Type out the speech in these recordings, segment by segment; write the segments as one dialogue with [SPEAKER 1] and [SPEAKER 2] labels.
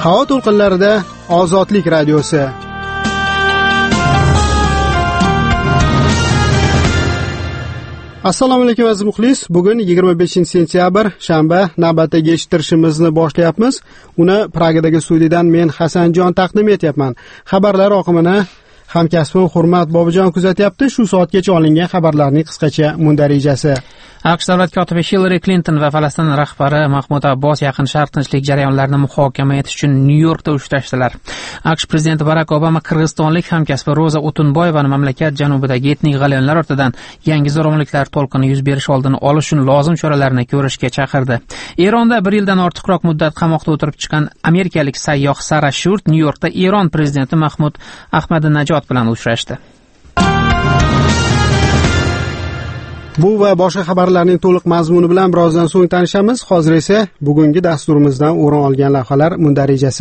[SPEAKER 1] Havo to'lqinlarida Ozodlik radiosi. Assalomu alaykum aziz muxlis. Bugun 25-sentyabr, shanba, navbatdagi eshittirishimizni boshlayapmiz. Uni Pragadagi studiyadan men Hasanjon taqdim etyapman. Xabarlar oqimini hamkasbim Hurmat Bobojon kuzatyapti. Shu soatgacha olingan xabarlarning qisqacha mundarijasi.
[SPEAKER 2] AQSh davlat kotibi Hillary Clinton va Falastin rahbari Mahmud Abbos Yaqin Sharq tinchlik jarayonlarini muhokama etish uchun Nyu-Yorkda uchrashdilar. AQSh prezidenti Barack Obama qirg'izistonlik hamkasbi Roza Utunboyevani mamlakat janubidagi etnik g'alayonlar ortidan yangi zo'ravonliklar to'lqini yuz berish oldini olish uchun lozim choralarni ko'rishga chaqirdi. Eronda 1 yildan ortiqroq muddat qamoqda o'tirib chiqqan amerikalik sayyoh Sara Shurt Nyu-Yorkda Eron prezidenti Mahmud Ahmadinajod bilan uchrashdi. Bu va boshqa xabarlarning to'liq mazmuni bilan birozdan so'ng tanishamiz. Hozir esa bugungi dasturimizdan o'rin olgan lavhalar mundarijasi.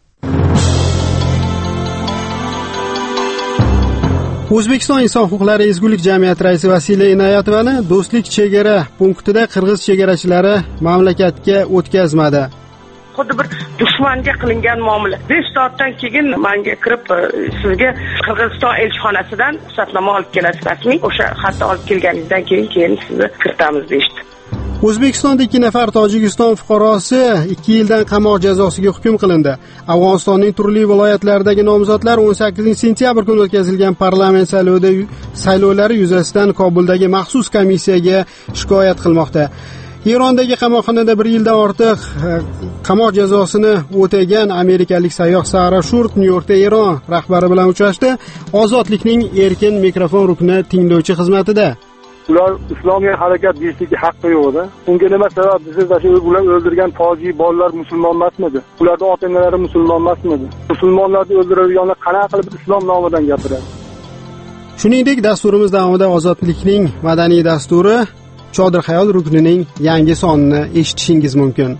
[SPEAKER 2] O'zbekiston Inson huquqlari ezgulik jamiyati raisi Vasila Inoyatovani do'stlik chegara punktida qirg'iz chegarachilari mamlakatga o'tkazmadi.
[SPEAKER 3] Xuddi bir dushmanga qilingan muomala. 5 soatdan keyin menga kirib sizga Qirg'iziston elchixonasidan ruxsatnoma olib kelasiz rasmiy. O'sha xatni olib kelganingizdan keyin sizni kiritamiz deydi.
[SPEAKER 1] O'zbekistonda 2 nafar Tojikiston fuqarosi 2 yildan qamoq jazosiga hukm qilindi. Afg'onistonning turli viloyatlaridagi nomzodlar 18-sentyabr kuni o'tkazilgan parlament saylovlari yuzasidan Kobuldagi maxsus komissiyaga shikoyat qilmoqda. Erondagi qamoqxonada 1 yildan ortiq qamoq jazosini o'tagan amerikalik sayyoh Sara Shurt Nyu-Yorkda Eron rahbari bilan uchrashdi. Ozodlikning erkin mikrofon rukni tinglovchi xizmatida.
[SPEAKER 4] Ular islomiy harakat deyishga haqqi yo'q-da. Unga nima sabab? Bizda ular o'ldirgan tojik bolalar musulmon emasmidi? Ularning ota-onalari musulmon emasmidi? Musulmonlarni o'ldiradiganlar qanaqa qilib islom nomidan gapiradi?
[SPEAKER 1] Shuningdek, dasturimiz davomida Ozodlikning madaniy dasturi Chodir xayol ruknining yangi sonini eshitishingiz mumkin.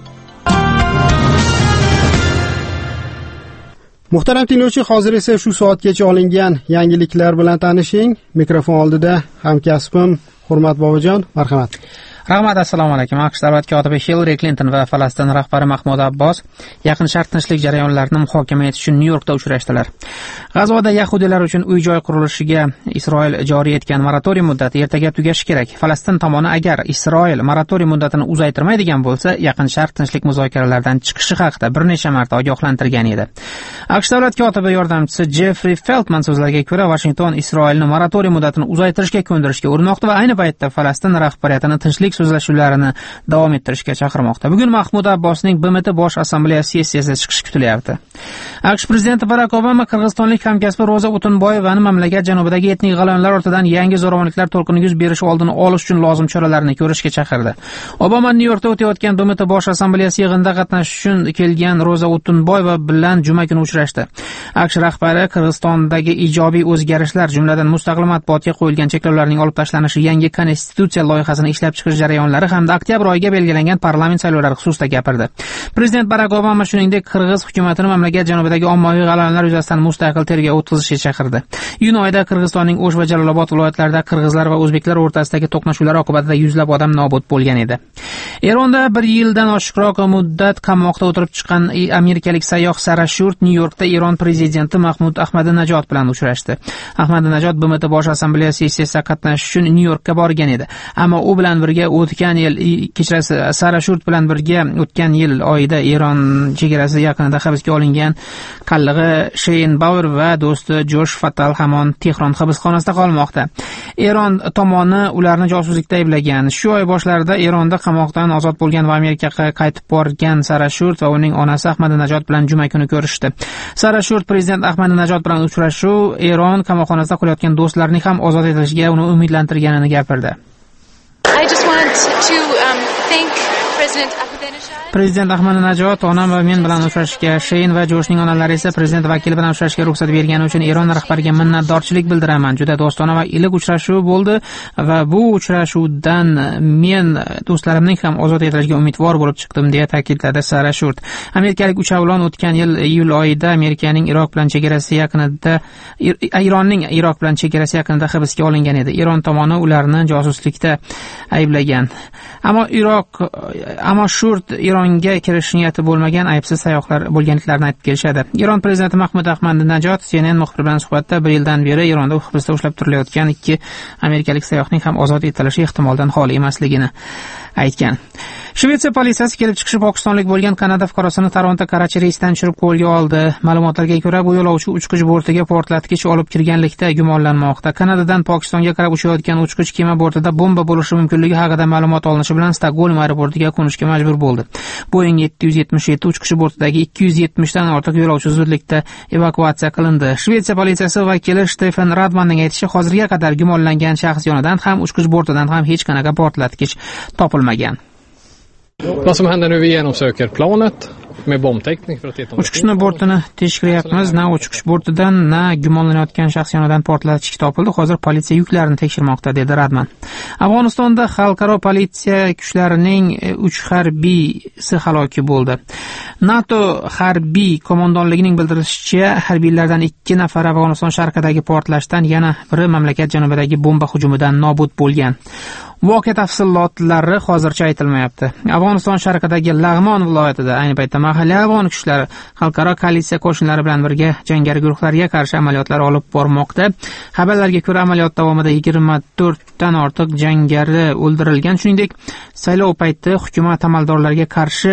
[SPEAKER 1] Muhtaram tinglovchi, hozir esa shu soatgacha olingan yangiliklar bilan tanishing. Mikrofon oldida hamkasbim Hurmat Bobojon, marhamat.
[SPEAKER 2] Rahmat, assalomu alaykum. AQSh davlat kotibi Hillary Clinton va Falastin rahbari Mahmud Abbos Yaqin Sharq tinchlik jarayonlarini muhokama etish uchun Nyu-Yorkda uchrashdilar. G'azoda yahudiylar uchun uy-joy qurilishiga Isroil joriy etgan moratoriy muddati ertaga tugashi kerak. Falastin tomoni agar Isroil moratoriy muddatini uzaytirmaydigan bo'lsa, Yaqin Sharq tinchlik muzokaralaridan chiqishi haqida bir necha marta ogohlantirgan edi. AQSh davlat kotibi yordamchisi Jeffrey Feltman so'zlariga ko'ra, Washington Isroilni moratoriy muddatini uzaytirishga ko'ndirishga urinmoqda va ayni paytda Falastin rahbariyatini tinchlik so'zlashuvlarini davom ettirishga chaqirmoqda. Bugun Mahmud Abbosning BMT bosh assambleyasi sessiyasiga chiqishi kutilyapti. AQSh prezidenti Barack Obama qirg'izistonlik hamkasbi Roza Utunboyevani mamlakat janubidagi etnik g'alayonlar ortidan yangi zo'ravonliklar to'lqini yuz berish oldini olish uchun lozim choralarni ko'rishga chaqirdi. Obama Nyu-Yorkda o'tayotgan BMT bosh assambleyasi yig'inida qatnashish uchun kelgan Roza Utunboyeva bilan juma kuni uchrashdi. AQSh rahbari Qirg'izistondagi ijobiy o'zgarishlar, jumladan mustaqil matbuotga qo'yilgan cheklovlarning olib tashlanishi, yangi konstitutsiya loyihasini ishlab chiqish jarayonlari hamda oktyabr oyiga belgilangan parlament saylovlari xususida gapirdi. Prezident Barack Obama shuningdek qirg'iz hukumatini mamlakat janubidagi ommaviy g'alayonlar yuzasidan mustaqil tergov o'tkazishga chaqirdi. Iyun oyida Qirg'izistonning O'sh va Jalolobod viloyatlarida qirg'izlar va o'zbeklar o'rtasidagi to'qnashuvlar oqibatida yuzlab odam nobud bo'lgan edi. Eronda 1 yildan oshiqroq muddat qamoqda o'tirib chiqqan amerikalik sayyoh Sara Shurt Nyu-Yorkda Eron prezidenti Mahmud Ahmadinajod bilan uchrashdi. Ahmadinajod BMT bosh assambleyasi sessiyasiga qatnashish uchun Nyu-Yorkka borgan edi. Ammo u bilan birga o'tgan yil kechasi Sara Shurt bilan birga o'tgan yil oyida Eron chegarasi yaqinida hibsga olingan qallig'i Shein Bauer va do'sti Josh Fatal hamon Tehron hibsxonasida qolmoqda. Eron tomoni ularni josuslikda ayblagan. Shu oy boshlarida Eronda qamoqdan ozod bo'lgan va Amerikaga qaytib borgan Sara Shurt va uning onasi Ahmadinajod bilan juma kuni ko'rishdi. Sara Shurt prezident Ahmadinajod bilan uchrashuv Eron qamoqxonasida qolayotgan do'stlarining ham ozod etilishiga uni umidlantirganini gapirdi.
[SPEAKER 5] I just want to thank President
[SPEAKER 2] Prezident Ahmadinajod onam va men bilan uchrashishga, Shein va Joshning onalari esa prezident vakili bilan uchrashishga ruxsat bergani uchun Eron rahbariga minnatdorchilik bildiraman. Juda do'stona va iliq uchrashuv bo'ldi va bu uchrashuvdan men do'stlarimning ham ozod etilishiga umidvor bo'lib chiqdim, deya ta'kidladi Sara Shurt. Amerikalik uchavlon o'tgan yil iyul oyida Amerikaning Iroq bilan chegarasi yaqinida Ironning Iroq bilan chegarasi yaqinida hibsga olingan edi. Eron tomoni ularni josuslikda ayblagan. Ammo Amashurt Ironga kirish niyati bo'lmagan aybsiz sayyohlar bo'lganliklarini aytib kelishadi. Iron prezidenti Mahmud Ahmadinajod CNN muxbiri bilan suhbatda 1 yildan beri Ironda hibsda ushlab turilayotgan 2 amerikalik sayyohning ham ozod etilishi ehtimoldan xoli emasligini aytgan. Shvetsiya politsiyasi kelib chiqishi pokistonlik bo'lgan Kanada fuqarosini Toronto Karachi reysdan tushirib qo'lga oldi. Ma'lumotlarga ko'ra, bu yo'lovchi uchqich bortiga portlatkich olib kirganlikda gumonlanmoqda. Kanadadan Pokistonga qarab uchayotgan uchqich kema bortida bomba bo'lishi mumkinligi haqida ma'lumot olinishi bilan Stokgolm aeroportiga qo'nishga majbur bo'ldi. Boeing 777 uchqichi bortidagi 270 dan ortiq yo'lovchi zudlikda evakuatsiya qilindi. Shvetsiya politsiyasi vakili Stefan Radmanning aytishicha, hozirga qadar gumonlangan shaxs yonidan ham uchqich bortidan ham hech qanaqa portlatkich topilmagan.
[SPEAKER 6] Vad som händer nu, vi genomsöker planet med bombtäckning för att titta om
[SPEAKER 2] uchqishni bortini tekshiryapmiz. Na uchish bortidan, na gumonlanayotgan shaxs yonidan portlatkich topildi. Hozir politsiya yuklarini tekshirmoqda, dedi Radman. Afg'onistonda xalqaro politsiya kuchlarining 3 harbiysi halok bo'ldi. NATO harbiy qo'mondonligining bildirishicha, harbiylardan 2 nafari Afg'oniston sharqidagi portlashdan, yana biri mamlakat janubidagi bomba hujumidan nobud bo'lgan. Voqea tafsilotlari hozircha aytilmayapti. Afg'oniston sharqidagi Lag'mon viloyatida ayni paytda mahalliy afg'on kuchlari xalqaro koalitsiya qo'shinlari bilan birga jangari guruhlarga qarshi amaliyotlar olib bormoqda. Xabarlarga ko'ra, amaliyot davomida 24 dan ortiq jangari o'ldirilgan. Shuningdek, saylov payti hukumat amaldorlariga qarshi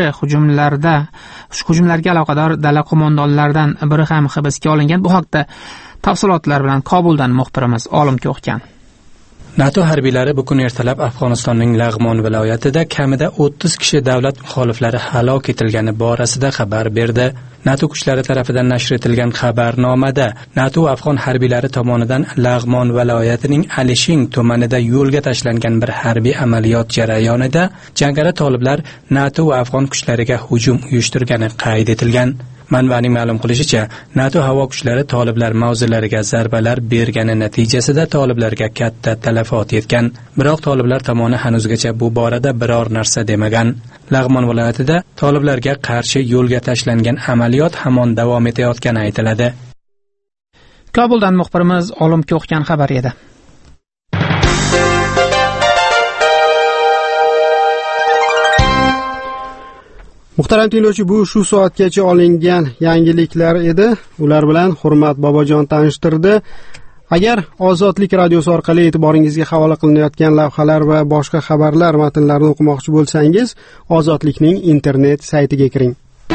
[SPEAKER 2] hujumlarga aloqador dala qo'mondonlaridan biri ham hibsga olingan. Bu haqda tafsilotlar bilan Kobuldan muxbirimiz Olim Ko'xkan.
[SPEAKER 7] NATO harbiylari bugun ertalab Afg'onistonning Lag'mon viloyatida kamida 30 kishi davlat muxoliflari halok etilgani borasida xabar berdi. NATO kuchlari tarafidan nashr etilgan xabarnomada NATO afg'on harbiylari tomonidan Lag'mon viloyatining Alishing tumanida yo'lga tashlangan bir harbiy amaliyot jarayonida jangari toliblar NATO va afg'on kuchlariga hujum uyushtirgani qayd etilgan. Manbaning ma'lum qilishicha, NATO havo kuchlari toliblar mavzilariga zarbalar bergani natijasida toliblarga katta talafot yetgan. Biroq toliblar tomoni hanuzgacha bu borada biror narsa demagan. Lag'mon viloyatida toliblarga qarshi yo'lga tashlangan amaliyot hamon davom etayotgani aytiladi.
[SPEAKER 2] Kobuldan muxbirimiz Olim Ko'xkan xabar edi.
[SPEAKER 1] Muhtaram tinglovchi, bu shu soatgacha olingan yangiliklar edi. Ular bilan Hurmat Bobojon tanishtirdi. Agar Ozodlik radiosi orqali e'tiboringizga havola qilinayotgan lavhalar va boshqa xabarlar matnlarini o'qimoqchi bo'lsangiz, Ozodlikning internet saytiga kiring.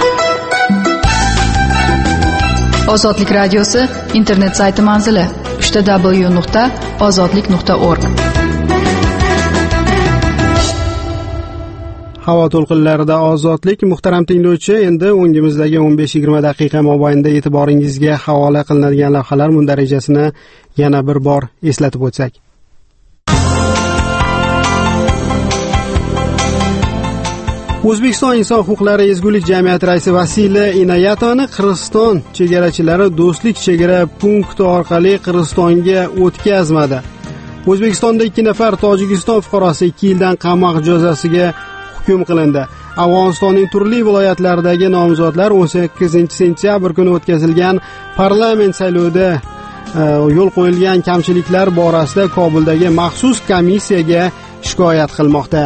[SPEAKER 8] Ozodlik radiosi internet sayti manzili: www.ozodlik.org.
[SPEAKER 1] Havo to'lqinlarida Ozodlik. Muhtaram tinglovchi, endi o'ngimizdagi 15-20 daqiqa mobaynida e'tiboringizga havola qilinadigan lavhalar mundarajasini yana bir bor eslatib o'tsak. O'zbekiston Inson huquqlari ezgulik jamiyati raisi Vasila Inoyatovani Qirg'iziston chegarachilari do'stlik chegara punkti orqali Qirg'izistonga o'tkazmadi. O'zbekistonda 2 nafar Tojikiston fuqarosi 2 yildan qamoq jazosiga hukm qilindi. Afg'onistonning turli viloyatlaridagi nomzodlar 18-sentyabr kuni o'tkazilgan parlament saylovida yo'l qo'yilgan kamchiliklar borasida Kobuldagi maxsus komissiyaga shikoyat qilmoqda.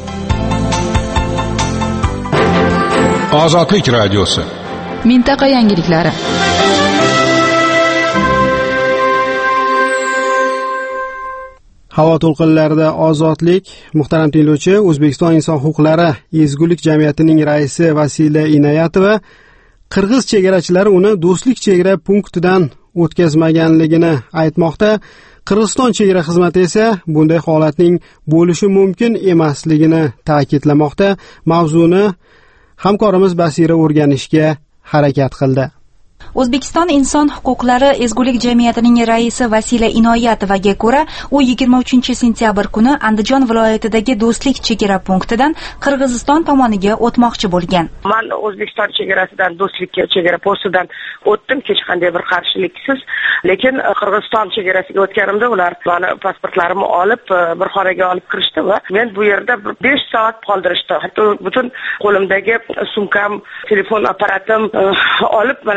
[SPEAKER 9] Ozodlik radiosi.
[SPEAKER 8] Mintaqa yangiliklari.
[SPEAKER 1] Havo to'lqinlarida Ozodlik. Muhtaram tinglovchi, O'zbekiston Inson huquqlari ezgulik jamiyatining raisi Vasila Inoyatova qirg'iz chegarachilari uni do'stlik chegara punktidan o'tkazmaganligini aytmoqda. Qirg'iziston chegara xizmati esa bunday holatning bo'lishi mumkin emasligini ta'kidlamoqda. Mavzuni hamkorimiz Basira o'rganishga harakat qildi.
[SPEAKER 10] O'zbekiston Inson huquqlari ezgulik jamiyatining raisi Vasila Inoyatovaga ko'ra, u 23-sentyabr kuni Andijon viloyatidagi do'stlik chegara punktidan Qirg'iziston tomoniga o'tmoqchi bo'lgan.
[SPEAKER 3] Men O'zbekiston chegarasidan do'stlik chegara postidan o'tdim, hech qanday bir qarshiliksiz. Lekin Qirg'iziston chegarasiga o'tganimda ular meni pasportlarimni olib, bir xonaga olib kirishdi va men bu yerda 5 soat qoldirishdi. Hatto butun qo'limdagi sumkam, telefon apparatim olib, mana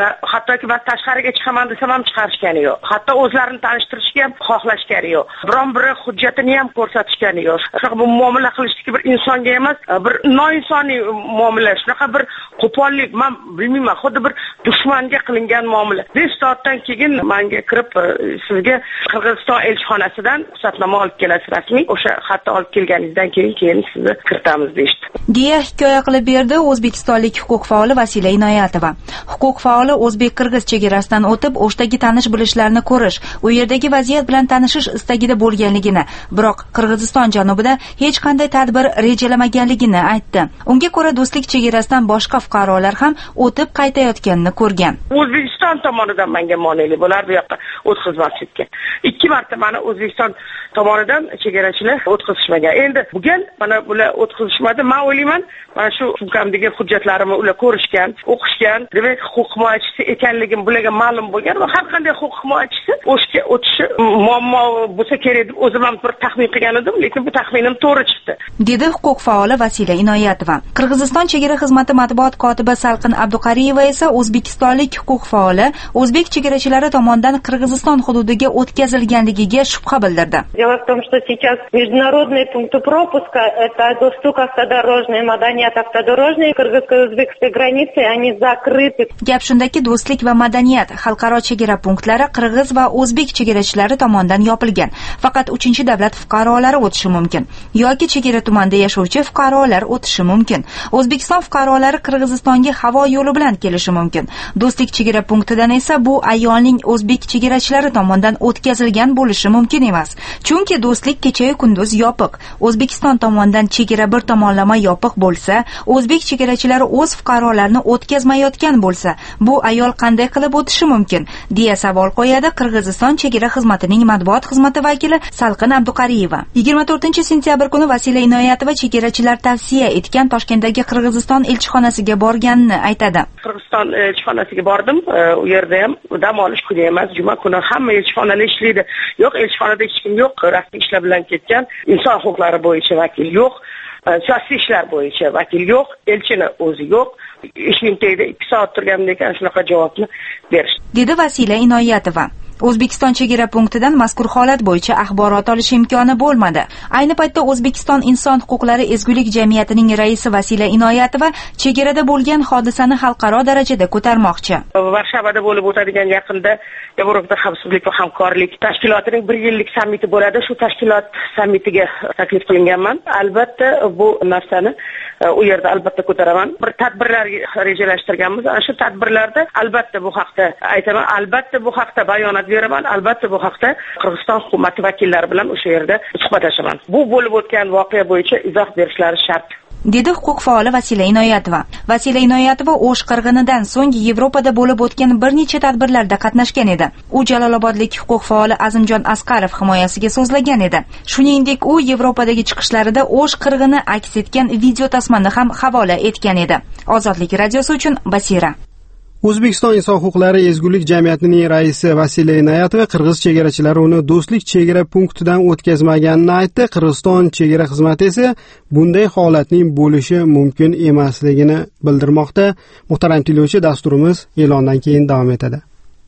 [SPEAKER 3] hattoki bas tashqariga chiqaman desam ham chiqarishgani yo'q. Hatto o'zlarini tanishtirishga ham xohlashgani yo'q. Biron biri hujjatini ham ko'rsatishgani yo'q. Shunaqa bu muomala qilishdiki bir insonga emas, bir noinsoniy muomala, shunaqa bir qo'pollik, men bilmayman, xuddi bir dushmanga qilingan muomala. 5 soatdan keyin menga kirib sizga Qirg'iziston elchixonasidan ruxsatnoma olib kelasiz rasmiy, o'sha xatni olib kelganingizdan keyin sizni kiritamiz deydi.
[SPEAKER 10] deya hikoya qilib berdi o'zbekistonlik huquq faoli Vasila Inoyatova. Huquq faoli o'zbek-qirg'iz chegarasidan o'tib, o'shdagi tanish bilishlarni ko'rish, u yerdagi vaziyat bilan tanishish istagida bo'lganligini, biroq Qirg'iziston janubida hech qanday tadbir rejalamaganligini aytdi. Unga ko'ra do'stlik chegarasidan boshqa fuqarolar ham o'tib qaytayotganini ko'rgan.
[SPEAKER 3] O'zbekiston tomonidan menga moneli bo'lardi bu yoqqa o'tkazmaslikka. 2 marta meni O'zbekiston tomonidan chegarachilar o'tkazishmagan. Endi bugun mana bular o'tkazishmadi. Men o'ylayman, mana shu sumkamdagi hujjatlarimni ular ko'rishgan, o'qishgan, demak huquq himoyachisi ekanligim bularga ma'lum bo'lgan va har qanday huquq himoyachisi o'shga o'tishi muammo bo'lsa kerak deb o'zim ham bir taxmin qilgan edim, lekin bu taxminim to'g'ri chiqdi.
[SPEAKER 10] Dedi huquq faoli Vasila Inoyatova. Qirg'iziston chegara xizmati matbuot kotibi Salqin Abduqariyeva esa o'zbekistonlik huquq faoli o'zbek chegarachilari tomonidan Qirg'iziston hududiga o'tkazilganligiga shubha bildirdi.
[SPEAKER 9] Дело в том, что сейчас международные пункты пропуска это доступ автодорожный, маданият автодорожный, кыргызско-o'zbekiston границы, они закрыты.
[SPEAKER 10] Gap shundaki, do'stlik va madaniyat xalqaro chegara punktlari qirg'iz va o'zbek chegarachilari tomonidan yopilgan. Faqat 3-davlat fuqarolari o'tishi mumkin yoki chegara tumanida yashovchi fuqarolar o'tishi mumkin. O'zbekiston fuqarolari Qirg'izistonga havo yo'li bilan kelishi mumkin. Do'stlik chegara punktidan esa bu ayolning o'zbek chegarachilari tomonidan o'tkazilgan bo'lishi mumkin emas. Chunki do'stlik kecha-yu kunduz yopiq. O'zbekiston tomonidan chegara bir tomonlama yopiq bo'lsa, o'zbek chegarachilari o'z fuqarolarini o'tkazmayotgan bo'lsa, bu ayol qanday qilib o'tishi mumkin, deya savol qo'yadi Qirg'iziston chegara xizmatining matbuot xizmati vakili Salqin Abduqariyeva. 24-sentyabr kuni Vasila Inoyatova chegarachilar tavsiya etgan Toshkentdagi Qirg'iziston elchixonasiga borganini aytadi.
[SPEAKER 3] Qirg'iziston elchixonasiga bordim. U yerda ham dam olish kuni emas, juma kuni hamma elchixonalar ishlaydi. Yo'q, elchixonada hech kim yo'q, rasmiy ishlar bilan ketgan, inson huquqlari bo'yicha vakil yo'q, siyosiy ishlar bo'yicha vakil yo'q, elchini o'zi yo'q. Ishning tagida 2 soat turganimdan keyin shunaqa javobni berishdi,
[SPEAKER 10] dedi Vasila Inoyatova. O'zbekiston chegara punktidan mazkur holat bo'yicha axborot olish imkoni bo'lmadi. Ayni paytda O'zbekiston inson huquqlari ezgulik jamiyatining raisi Vasila Inoyatova chegarada bo'lgan hodisani xalqaro darajada ko'tarmoqchi.
[SPEAKER 3] Varshavada bo'lib o'tadigan yaqinda Yevropa xavfsizlik va hamkorlik tashkilotining 1 yillik sammiti bo'ladi. Shu tashkilot sammitiga taklif qilinganman. Albatta bu narsani u yerda albatta ko'taraman. Bir tadbirlar rejalashtirganmiz. Ana shu tadbirlarda albatta bu haqda aytaman, albatta bu haqda bayonot beraman, albatta bu haqda Qirg'iziston hukumati vakillari bilan o'sha yerda suhbatlashaman. Bu bo'lib o'tgan voqea bo'yicha izoh berishlari shart,
[SPEAKER 10] dedi huquq faoli Vasila Inoyatova. Vasila Inoyatova O'sh qirg'inidan so'ng Yevropada bo'lib o'tgan bir necha tadbirlarda qatnashgan edi. U Jalolobodlik huquq faoli Azimjon Asqarov himoyasiga so'zlagan edi. Shuningdek, u Yevropadagi chiqishlarida O'sh qirg'ini aks etgan video tasmani ham havola etgan edi. Ozodlik radiosi uchun Basira.
[SPEAKER 1] O'zbekiston inson huquqlari ezgulik jamiyatining raisi Vasila Inoyatova qirg'iz chegarachilari uni do'stlik chegara punktidan o'tkazmaganini aytdi. Qirg'iziston chegara xizmati esa bunday holatning bo'lishi mumkin emasligini bildirmoqda. Muhtaram tinglovchi, dasturimiz e'londan keyin davom etadi.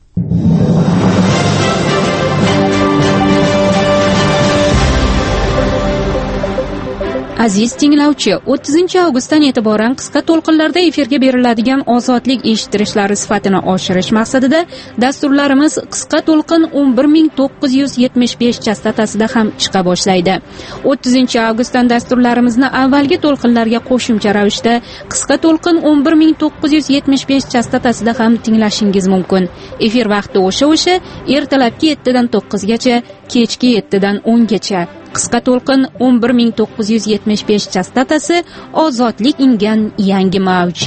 [SPEAKER 11] Aziz tinglovchi, 30-avgustdan e'tiboran qisqa to'lqinlarda efirga beriladigan ozodlik eshittirishlari sifatini oshirish maqsadida dasturlarimiz qisqa to'lqin 11975 chastotasida ham chiqa boshlaydi. 30-avgustdan dasturlarimizni avvalgi to'lqinlarga qo'shimcha ravishda qisqa to'lqin 11975 chastotasida ham tinglashingiz mumkin. Efir vaqti o'sha ertalabki 7 dan 9 gacha, kechki 7 dan 10 gacha. Qisqa to'lqin 11975 chastotasi ozodlik ingan yangi mavj.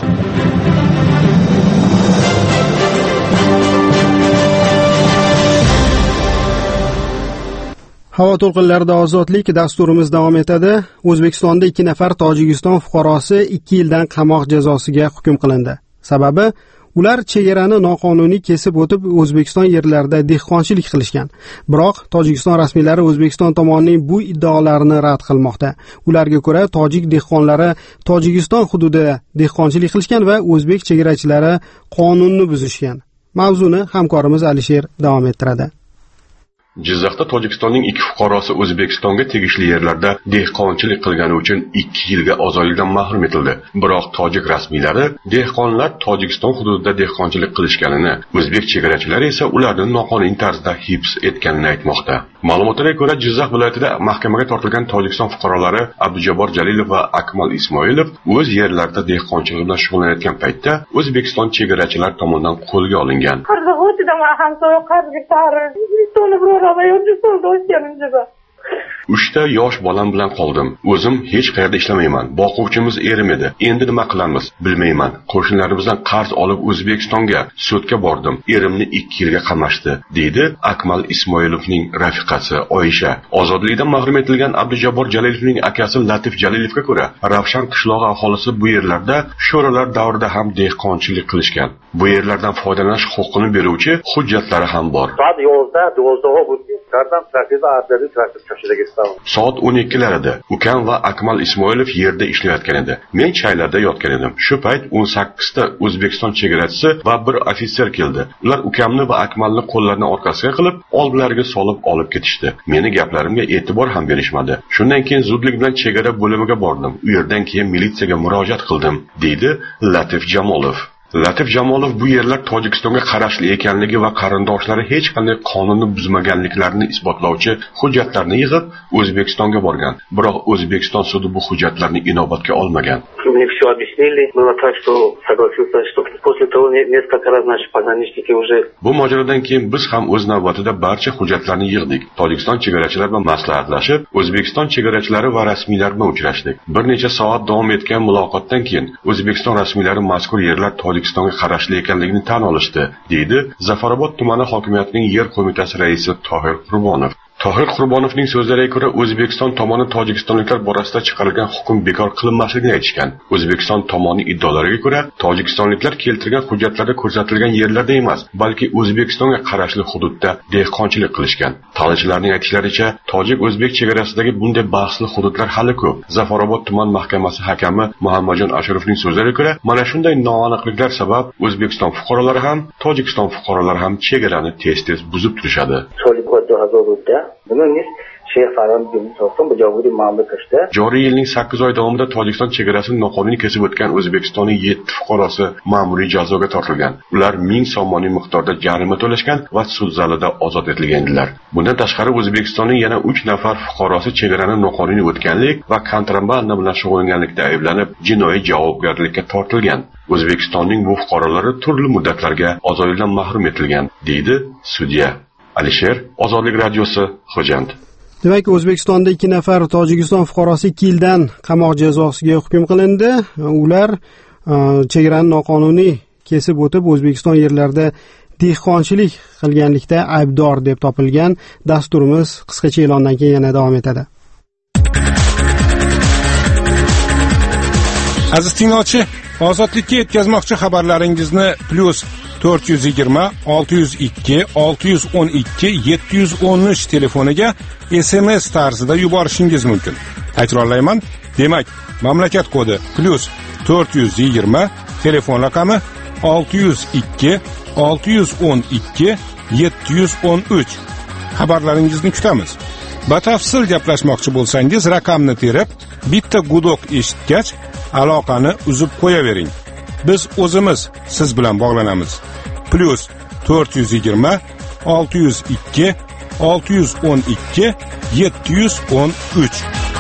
[SPEAKER 1] Havo to'lqinlarida ozodlik dasturimiz davom etadi. O'zbekistonda 2 nafar Tojikiston fuqarosi 2 yildan qamoq jazosiga hukm qilindi. Sababi ular chegarani noqonuniy kesib o'tib O'zbekiston yerlarida dehqonchilik qilishgan. Biroq Tojikiston rasmiylari O'zbekiston tomonining bu iddaolarini rad qilmoqda. Ularga ko'ra, tojik dehqonlari Tojikiston hududida dehqonchilik qilishgan va o'zbek chegarachilari qonunni buzishgan. Mavzuni hamkorimiz Alisher davom ettiradi.
[SPEAKER 12] Jizzaxda Tojikistonning 2 fuqarosi O'zbekistonga tegishli yerlarda dehqonchilik qilgani uchun 2 yilga ozodlikdan mahrum etildi. Biroq tojik rasmiylari dehqonlar Tojikiston hududida dehqonchilik qilishganini, o'zbek chegarachilari esa ularni noqonuniy tarzda hibs etganini aytmoqda. Ma'lumotlarga ko'ra, Jizzax viloyatida mahkamaga tortilgan Tojikiston fuqarolari Abdujabbor Jalilov va Akmal Ismoilov o'z yerlarida dehqonchilik bilan shug'ullanayotgan paytda O'zbekiston chegarachilari tomonidan qo'lga olingan. Uchta yosh bolam bilan qoldim. O'zim hech qayerda ishlamayman. Boquvchimiz erim edi. Endi nima qilamiz? Bilmayman. Qo'shnilarimizdan qarz olib O'zbekistonga sudga bordim. Erimni 2 yilga qamashdi, deydi Akmal Ismoilovning rafiqasi Oyisha. Ozodlikdan mahrum etilgan Abdujabbor Jalilovning akasi Latif Jalilovga ko'ra, Ravshan qishlog'i aholisi bu yerlarda sho'rolar davrida ham dehqonchilik qilishgan. Bu yerlardan foydalanish huquqini beruvchi hujjatlari ham bor. Soat 12larida ukam va Akmal Ismoilov yerda ishlayotgan edi. Men chaylarda yotgan edim. Shu payt 18 ta O'zbekiston chegarachisi va bir ofitser keldi. Ular ukamni va Akmalni qo'llarini orqasiga qilib, oldilariga solib olib ketishdi. Meni gaplarimga e'tibor ham berishmadi. Shundan keyin zudlik bilan chegara bo'limiga bordim. U yerdan keyin militsiyaga murojaat qildim, deydi Latif Jamolov. Latif Jamolov bu yerlar Tojikistonga qarashli ekanligi va qarindoshlari hech qanday qonunni buzmaganliklarini isbotlovchi hujjatlarni yig'ib O'zbekistonga borgan. Biroq O'zbekiston sudi bu hujjatlarni inobatga olmagan. Bu mojarodan keyin biz ham o'z navbatida barcha hujjatlarni yig'dik. Tojikiston chegarachilar bilan maslahatlashib, O'zbekiston chegarachilari va rasmiylar bilan uchrashdik. Bir necha soat davom etgan muloqotdan keyin O'zbekiston rasmiylari mazkur yerlar Tojikistonga qarashli ekanligini tan olishdi, deydi Zafarobod tumani hokimiyatining yer qo'mitasi raisi Tohir Qurbonov. Tohir Qurbonovning so'zlariga ko'ra, O'zbekiston tomoni tojikistonliklar borasida chiqarilgan hukm bekor qilinmasligini aytgan. O'zbekiston tomoni iddaolariga ko'ra, tojikistonliklar keltirgan hujjatlarda ko'rsatilgan yerlarda emas, balki O'zbekistonga qarashli hududda dehqonchilik qilishgan. Ta'limchilarning aytishlaricha, tojik-o'zbek chegarasidagi bunday bahsli hududlar hali ko'p. Zafarobod tuman mahkamasi hakami Muhammadjon Ashurovning so'zlariga ko'ra, mana shunday noaniqliklar sabab O'zbekiston fuqarolari ham, Tojikiston fuqarolari ham chegarani tez-tez buzib turishadi. Joriy yilning 8 oy davomida Tojikiston chegarasini noqonuniy kesib o'tgan O'zbekistonning 7 fuqarosi ma'muriy jazoga tortilgan. Ular 1000 so'mning miqdorida jarima to'lashgan va sud zalida ozod etilgandilar. Bundan tashqari O'zbekistonning yana 3 nafar fuqarosi chegarani noqonuniy o'tganlik va kontrabanda bilan shug'ullanganlikda ayblanib, jinoiy javobgarlikka tortilgan. O'zbekistonning bu fuqarolari turli muddatlarga ozodlikdan mahrum etilgan, deydi sudya. Alisher, Ozodlik radiosi, Xo'jand.
[SPEAKER 1] Demak, O'zbekistonda 2 nafar Tojikiston fuqarosi 2 yildan qamoq jazosiga hukm qilindi. Ular chegarani noqonuniy kesib o'tib, O'zbekiston yerlarida dehqonchilik qilganlikda aybdor deb topilgan. Dasturimiz qisqacha e'londan keyin yana davom etadi.
[SPEAKER 13] Aziz tinglovchi, ozodlikka yetkazmoqchi xabarlaringizni +420 602 612 713 telefoniga SMS tarzida yuborishingiz mumkin. Takrorlayman, demak, mamlakat kodi +420, telefon raqami 602 612 713. Xabarlaringizni kutamiz. Batafsil gaplashmoqchi bo'lsangiz, raqamni terib, bitta gudok eshitgach, aloqani uzib qo'yavering. Biz o'zimiz siz bilan bog'lanamiz. +420 602 612 713.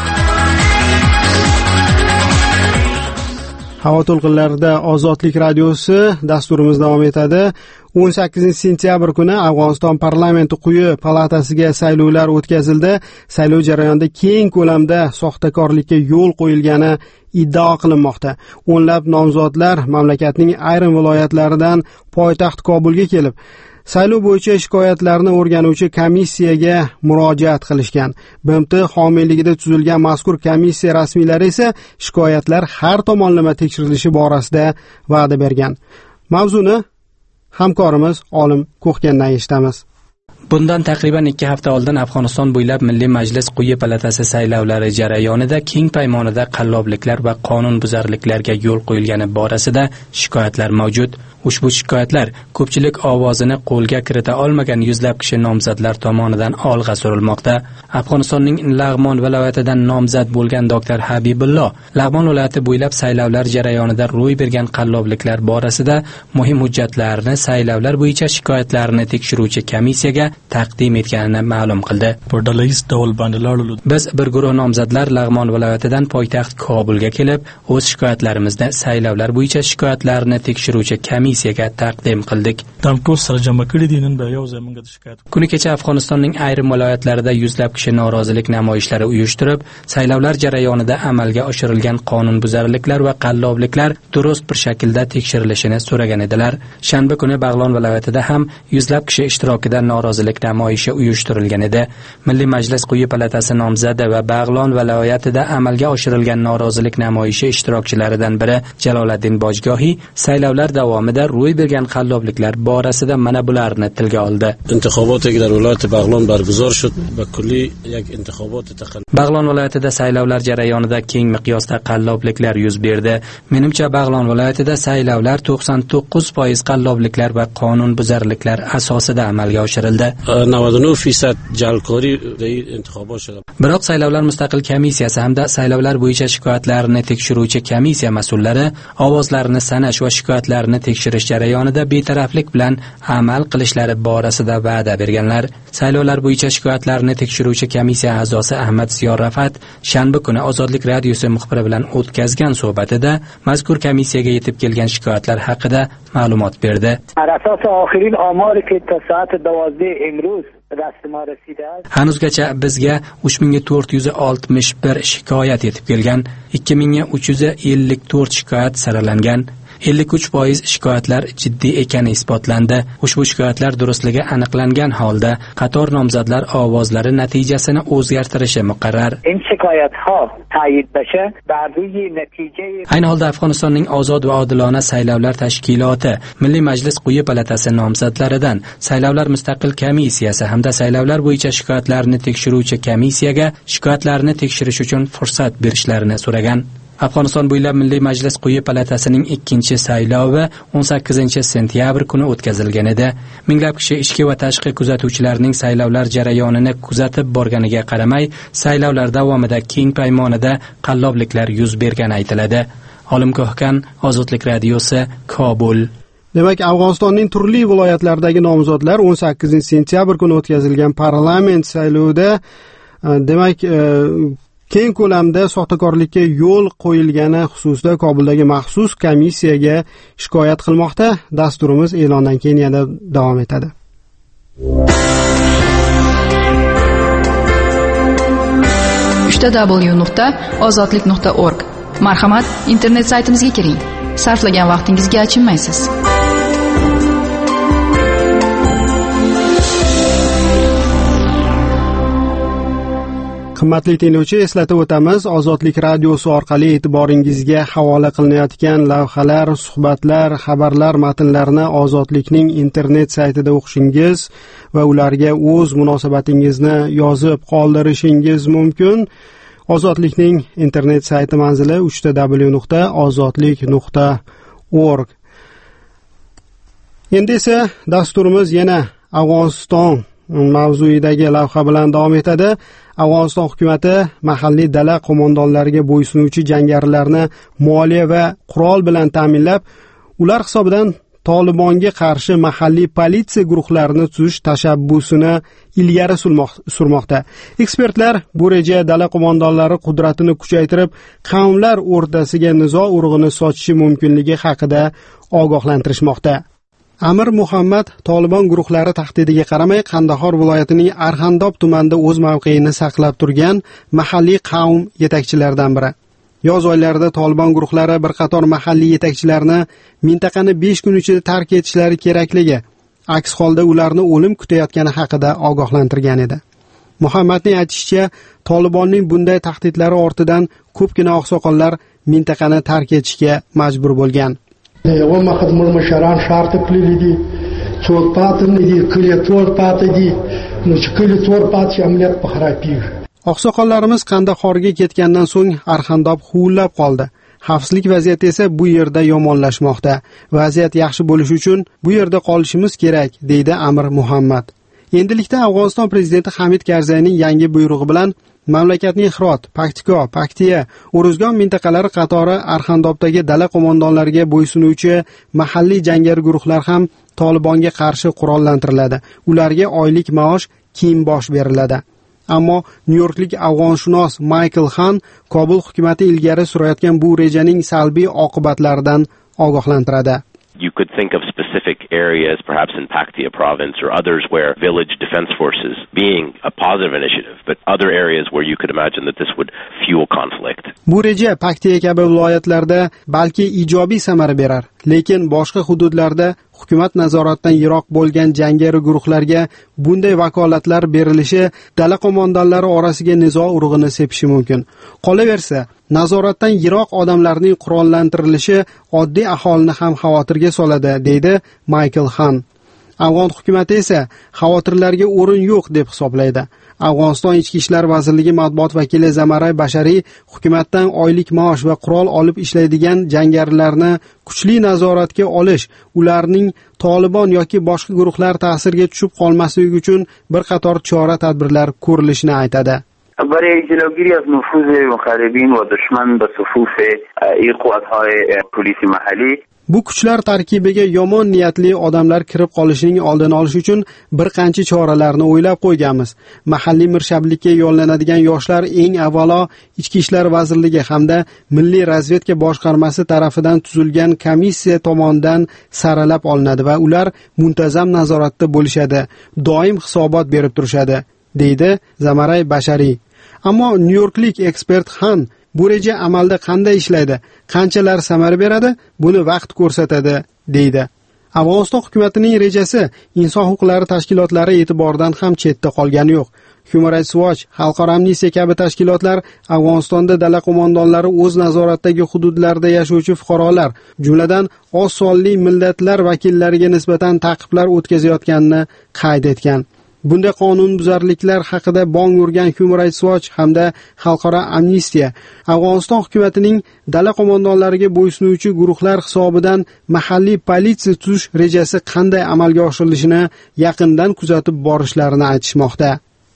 [SPEAKER 1] Havo to'lqinlarida Ozodlik radiosi dasturimiz davom etadi. 18 sentyabr kuni Afg'oniston parlamenti quyi palatasiga saylovlar o'tkazildi. Saylov jarayonida keng ko'lamda soxtakorlikka yo'l qo'yilgani iddao qilinmoqda. O'nlab nomzodlar mamlakatning ayrim viloyatlaridan poytaxt Kobulga kelib, saylov bo'yicha shikoyatlarni o'rganuvchi komissiyaga murojaat qilishgan. BMT homiyligida tuzilgan mazkur komissiya rasmiylari esa shikoyatlar har tomonlama tekshirilishi borasida va'da bergan. Mavzuni hamkorimiz Olim Ko'xgandan eshitamiz.
[SPEAKER 7] Bundan taqriban 2 hafta oldin Afg'oniston bo'ylab Milliy Majlis quyi palatasi saylovlari jarayonida keng paymonada qallobliklar va qonunbuzarliklarga yo'l qo'yilgani borasida shikoyatlar mavjud. Ushbu shikoyatlar ko'pchilik ovozini qo'lga kirita olmagan yuzlab kishi nomzodlar tomonidan olg'a surilmoqda. Afg'onistonning Lag'mon viloyatidan nomzod bo'lgan doktor Habibullo Lag'mon viloyati bo'ylab saylovlar jarayonida ro'y bergan qallobliklar borasida muhim hujjatlarni saylovlar bo'yicha shikoyatlarni tekshiruvchi komissiyaga taqdim etganini ma'lum qildi. Biz bir guruh nomzodlar Lag'mon viloyatidan poytaxt Kobulga kelib, o'z shikoyatlarimizni saylovlar bo'yicha shikoyatlarni tekshiruvchi komissiyaga taqdim qildik. Kuni kecha Afg'onistonning ayrim viloyatlarida yuzlab kishi norozilik namoyishlari uyushtirib, saylovlar jarayonida amalga oshirilgan qonunbuzarliklar va qallobliklar durust bir shaklda tekshirilishini so'ragan edilar. Shanba kuni Bag'lon viloyatida ham yuzlab kishi ishtirokida norozilik namoyishi uyushtirilgan edi. Milliy Majlis quyi palatasi nomzodi va Bag'lon viloyatida amalga oshirilgan norozilik namoyishi ishtirokchilaridan biri Jaloliddin Bojgohiy saylovlar davomida ro'y bergan qallobliklar borasida mana bularni tilga oldi. Bag'lon viloyatida saylovlar jarayonida keng miqyosda qallobliklar yuz berdi. Menimcha Bag'lon viloyatida saylovlar 99% qallobliklar va qonunbuzarliklar asosida amalga oshirildi. 99% Biroq saylovlar mustaqil komissiyasi hamda saylovlar bo'yicha shikoyatlarni tekshiruvchi komissiya mas'ullari ovozlarni sanash va shikoyatlarni tekshirish jarayonida betaraflik bilan amal qilishlari borasida va'da berganlar. Saylovlar bo'yicha shikoyatlarni tekshiruvchi komissiya a'zosi Ahmad Ziyor Rafat shanba kuni Ozodlik radiosi muxbiri bilan o'tkazgan suhbatida mazkur komissiyaga yetib kelgan shikoyatlar haqida ma'lumot berdi. Hanuzgacha bizga 3461 shikoyat yetib kelgan, 2354 shikoyat saralangan. 53% shikoyatlar jiddiy ekani isbotlandi. Ushbu shikoyatlar durustligi aniqlangan holda qator nomzodlar ovozlari natijasini o'zgartirishi muqarrar. Ayni holda Afg'onistonning ozod va odilona saylovlar tashkiloti, Milliy Majlis quyi palatasi nomzodlaridan saylovlar mustaqil komissiyasi hamda saylovlar bo'yicha shikoyatlarni tekshiruvchi komissiyaga shikoyatlarni tekshirish uchun fursat berishlarini so'ragan. Afg'oniston bo'ylab Milliy Majlis quyi palatasining ikkinchi saylovi 18 sentyabr kuni o'tkazilgan edi. Minglab kishi ichki va tashqi kuzatuvchilarning saylovlar jarayonini kuzatib borganiga qaramay, saylovlar davomida keng paymonada qallobliklar yuz bergani aytiladi. Olim Ko'hkan, Ozodlik radiosi, Kobul.
[SPEAKER 1] Demak, Afg'onistonning turli viloyatlaridagi nomzodlar 18 sentyabr kuni o'tkazilgan parlament saylovida keng ko'lamda soxtakorlikka yo'l qo'yilgani xususida Kobuldagi maxsus komissiyaga shikoyat qilmoqda. Dasturimiz e'londan keyin yana davom etadi.
[SPEAKER 8] www.ozodlik.org. Marhamat, internet saytimizga kiring. Sarflagan vaqtingizga achinmaysiz.
[SPEAKER 1] Qimmatli tinglovchi, eslatib o'tamiz, Ozodlik radiosi orqali e'tiboringizga havola qilinayotgan lavhalar, suhbatlar, xabarlar matnlarini Ozodlikning internet saytida o'qishingiz va ularga o'z munosabatingizni yozib qoldirishingiz mumkin. Ozodlikning internet sayti manzili www.ozodlik.org. Endi esa dasturimiz yana Afg'oniston mavzuidagi lavha bilan davom etadi. Afg'oniston hukumatı mahalliy dala qo'mondonlariga bo'ysunuvchi jangarilarni moliya va qurol bilan ta'minlab, ular hisobidan Tolibonga qarshi mahalliy politsiya guruhlarini tuzish tashabbusini ilgari surmoqda. Ekspertlar bu reja dala qo'mondonlari qudratini kuchaytirib, qavmlar o'rtasiga nizo urug'ini sochishi mumkinligi haqida ogohlantirishmoqda. Amir Muhammad Tolibon guruhlari tahdidiga qaramay Qandahor viloyatining Arxandob tumanida o'z mavqeini saqlab turgan mahalliy qavm yetakchilaridan biri. Yoz oylarida Tolibon guruhlari bir qator mahalliy yetakchilarni mintaqani 5 kun ichida tark etishlari kerakligi, aks holda ularni o'lim kutayotgani haqida ogohlantirgan edi. Muhammadning aytishicha, Tolibonning bunday tahdidlari ortidan ko'pgina oqsoqollar mintaqani tark etishga majbur bo'lgan. Oqsoqollarimiz Qandahorga ketgandan so'ng Arxandob huvillab qoldi. xavfsizlik vaziyati esa bu yerda yomonlashmoqda. Vaziyat yaxshi bo'lishi uchun bu yerda qolishimiz kerak, deydi Amir Muhammad. Endilikda Afg'oniston prezidenti Hamid Karzayning yangi buyrug'i bilan mamlakatning Hirot, Paktiko, Paktiya, Uruzgon mintaqalari qatori Arxandobdagi dala qo'mondonlariga bo'ysunuvchi mahalliy jangari guruhlar ham Tolibonga qarshi qurollantiriladi. Ularga oylik maosh, kiyim-bosh beriladi. Ammo Nyu-Yorklik afg'onshunos Michael Khan Kobul hukumati ilgari surayotgan bu rejaning salbiy oqibatlaridan ogohlantiradi.
[SPEAKER 14] You could think of specific areas, perhaps in Paktia province or others, where village defense forces being a positive initiative, but other areas where you could imagine that this would fuel conflict.
[SPEAKER 1] Bu reja Paktia kabi viloyatlarda balki ijobiy samara berar, lekin boshqa hududlarda hukumat nazoratidan yiroq bo'lgan jangari guruhlarga bunday vakolatlar berilishi dala qo'mondonlari orasiga nizo urug'ini sepishi mumkin. Qolaversa, nazoratdan yiroq odamlarning qurollantirilishi oddiy aholini ham xavotirga soladi, deydi Michael Khan. Afg'on hukumati esa xavotirlarga o'rin yo'q deb hisoblaydi. Afg'oniston Ichki ishlar vazirligi matbuot vakili Zamaray Bashariy hukumatdan oylik maosh va qurol olib ishlaydigan jangarilarni kuchli nazoratga olish, ularning Tolibon yoki boshqa guruhlar ta'siriga tushib qolmasligi uchun bir qator chora-tadbirlar ko'rilishini aytadi.
[SPEAKER 15] برای جلوگیری از نفوذ مخالفین و دشمن به صفوف این قوت‌های پلیسی محلی
[SPEAKER 1] Bu kuchlar tarkibiga yomon niyatli odamlar kirib qolishining oldini olish uchun bir qancha choralarni o'ylab qo'yganmiz. Mahalliy mirshablikka yo'llanadigan yoshlar eng avvalo Ichki ishlar vazirligi hamda Milliy razvedka boshqarmasi tarafidan tuzilgan komissiya tomonidan saralab olinadi va ular muntazam nazoratda bo'lishadi, doim hisobot berib turishadi, deydi Zamaray Bashariy. Ammo Nyu-Yorklik ekspert Khan bu reja amalda qanday ishlaydi, qanchalar samara beradi, buni vaqt ko'rsatadi, deydi. Afg'oniston hukumatining rejasi inson huquqlari tashkilotlari e'tiboridan ham chetda qolgani yo'q. Human Rights Watch, Xalqaro amnistiya kabi tashkilotlar Afg'onistonda dala qo'mondonlari o'z nazoratidagi hududlarda yashovchi fuqarolar, jumladan oz sonli millatlar vakillariga nisbatan ta'qiblar o'tkazayotganini qayd etgan. Bunday qonunbuzarliklar haqida bong urgan Human Rights Watch hamda Xalqaro amnistiya Afg'oniston hukumatining dala qo'mondonlariga bo'ysunuvchi guruhlar hisobidan mahalliy politsiya tuzish rejasi qanday amalga oshirilishini yaqindan kuzatib borishlarini aytishmoqda.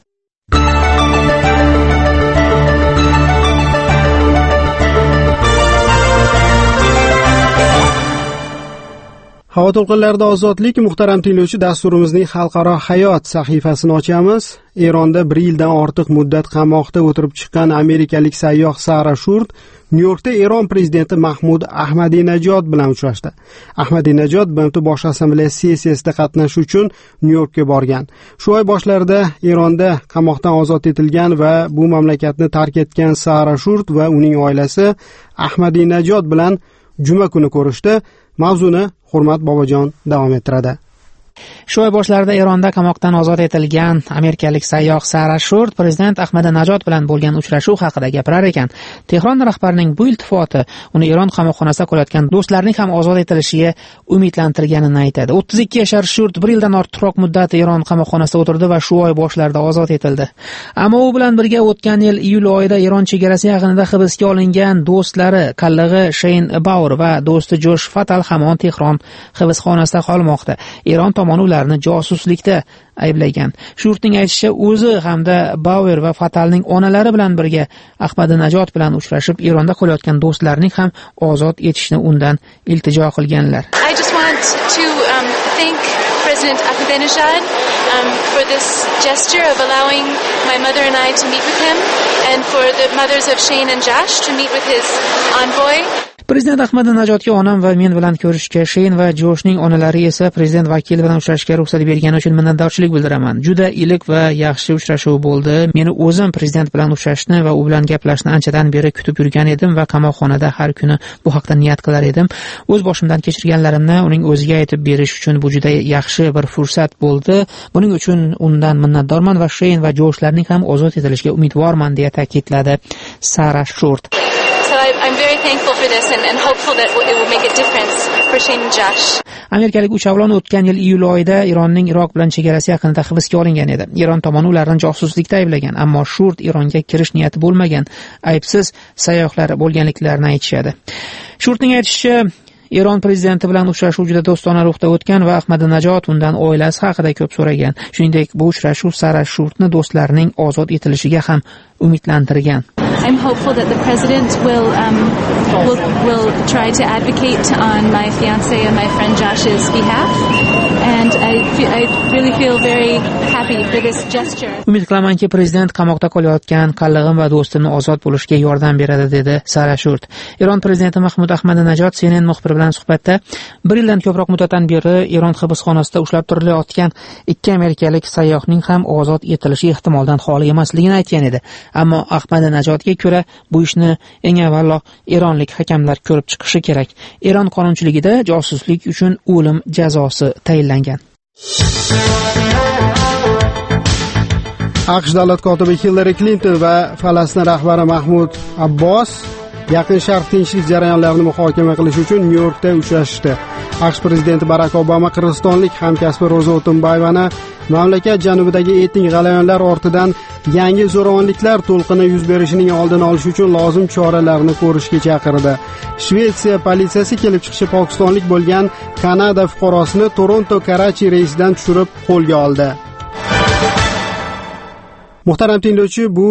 [SPEAKER 1] Havo to'lqinlarida ozodlik, muhtaram tinglovchi, dasturimizning xalqaro hayot sahifasini ochamiz. Eronda 1 yildan ortiq muddat qamoqda o'tirib chiqqan amerikalik sayyoh Sara Shurt Nyu-Yorkda Eron prezidenti Mahmud Ahmadinejod bilan uchrashdi. Ahmadinejod BMT bosh assambleyasi sessiyasida qatnashish uchun Nyu-Yorkka borgan. Shu oy boshlarida Eronda qamoqdan ozod etilgan va bu mamlakatni tark etgan Sara Shurt va uning oilasi Ahmadinejod bilan juma kuni ko'rishdi. Mavzuni Hurmat Bobojon davom ettiradi.
[SPEAKER 2] Shu oy boshlarida Eronda qamoqdan ozod etilgan amerikalik sayyoh Sara Shurt prezident Ahmadinejod bilan bo'lgan uchrashuv haqida gapirar ekan. Tehron rahbarining bu iltifoti uni Eron qamoqxonasida qolayotgan do'stlarining ham ozod etilishiga umidlantirganini aytadi. 32 yashar Shurt 1 yildan ortiqroq muddat Eron qamoqxonasida o'tirdi va shu oy boshlarida ozod etildi. Ammo u bilan birga o'tgan yil iyul oyida Eron chegarasi yaqinida hibsga olingan do'stlari Qallig'i Sheyn Bauer va do'sti Josh Fatal hamon Tehron hibsxonasida qolmoqda. Eron tomoni ularni josuslikda ayblagan. Shurtning aytishicha, o'zi hamda Bauer va Fatalning onalari bilan birga Ahmadinejod bilan uchrashib, Eronda qolayotgan do'stlarining ham ozod etishni undan iltijo qilganlar.
[SPEAKER 5] I just want to thank President Ahmadinejad for this gesture of allowing my mother and I to meet with him, and for the mothers of Shane and Josh to meet with his envoy.
[SPEAKER 2] Prezident Ahmadinejodga onam va men bilan ko'rishishga, Sheyn va Joshning onalari esa prezident vakili bilan uchrashishga ruxsat bergani uchun minnatdorchilik bildiraman. Juda iliq va yaxshi uchrashuv bo'ldi. Meni o'zim prezident bilan uchrashishni va u bilan gaplashishni anchadan beri kutib yurgan edim va qamoqxonada har kuni bu haqda niyat qilar edim. O'z boshimdan kechirganlarimni uning o'ziga aytib berish uchun bu juda yaxshi bir fursat bo'ldi. Buning uchun undan minnatdorman va Sheyn va Joshlarning ham ozod etilishiga umidvorman, deya ta'kidladi Sara Shurt.
[SPEAKER 5] So I'm very thankful for this and hopeful that it will make a difference for Shane and Josh.
[SPEAKER 2] Amerikalik 3 avlon o'tgan yil iyul oyida Ironning Iroq bilan chegarasi yaqinida hibsga olingan edi. Iron tomoni ularni josuslikda ayblagan, ammo Shurt Ironga kirish niyati bo'lmagan, aybsiz sayyohlar bo'lganliklarini aytishadi. Shurtning aytishicha, Eron prezidenti bilan uchrashuv juda do'stona ruhda o'tgan va Ahmadinajod undan oilasi haqida ko'p so'ragan. Shuningdek, bu uchrashuv Sara Shurtni do'stlarining ozod etilishiga ham umidlantirgan.
[SPEAKER 5] I'm hopeful that the president will try to advocate on my fiancé and my friend Josh's behalf, and I really feel very happy for this gesture.
[SPEAKER 2] Umid qilamanki, prezident qamoqda qolayotgan qallig'im va do'stimni ozod bo'lishiga yordam beradi, dedi Sara Shurt. Eron prezidenti Mahmud Ahmadinajod CNN muxbiri bilan suhbatda 1 yildan ko'proq muddatdan beri Eron hibsxonasida ushlab turilayotgan 2 amerikalik sayyohning ham ozod etilishi ehtimoldan xoli emasligini aytgan edi. Ammo Ahmadinajodga ko'ra bu ishni eng avvalo eronlik hakamlar ko'rib chiqishi kerak. Eron qonunchiligida josuslik uchun o'lim jazosi tayinlangan.
[SPEAKER 1] AQSh davlat kotibi Hillary Clinton va Falastin rahbari Mahmud Abbos Yaqin Sharq tinchlik jarayonlarini muhokama qilish uchun Nyu-Yorkda uchrashdi. AQSh prezidenti Barack Obama qirg'izistonlik hamkasbi Ro'za O'tinboyevani mamlakat janubidagi etnik g'alayonlar ortidan yangi zo'ravonliklar to'lqini yuz berishining oldini olish uchun lozim choralarni ko'rishga chaqirdi. Shvetsiya politsiyasi kelib chiqishi pokistonlik bo'lgan Kanada fuqarosini Toronto-Karachi reysidan tushirib qo'lga oldi. Muhtaram tinglovchi, bu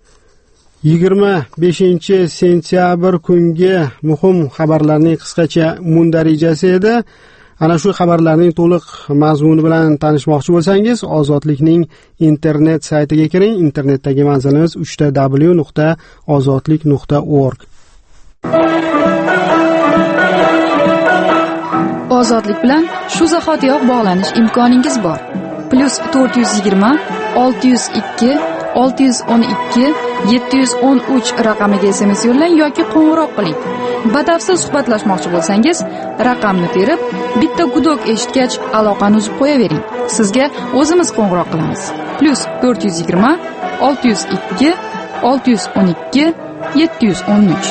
[SPEAKER 1] 25-sentyabr kungi muhim xabarlarning qisqacha mundarijasi edi. Ana shu xabarlarning to'liq mazmuni bilan tanishmoqchi bo'lsangiz, Ozodlikning internet saytiga kiring. Internetdagi manzilimiz www.ozodlik.org.
[SPEAKER 8] Ozodlik bilan shu zahotiyoq bog'lanish imkoningiz bor. +420 602 612 713 raqamiga SMS yo'llang yoki qo'ng'iroq qiling. Batafsil suhbatlashmoqchi bo'lsangiz, raqamni terib, bitta gudok eshitgach aloqani uzib qo'yavering. Sizga o'zimiz qo'ng'iroq qilamiz. +420 602 612 713.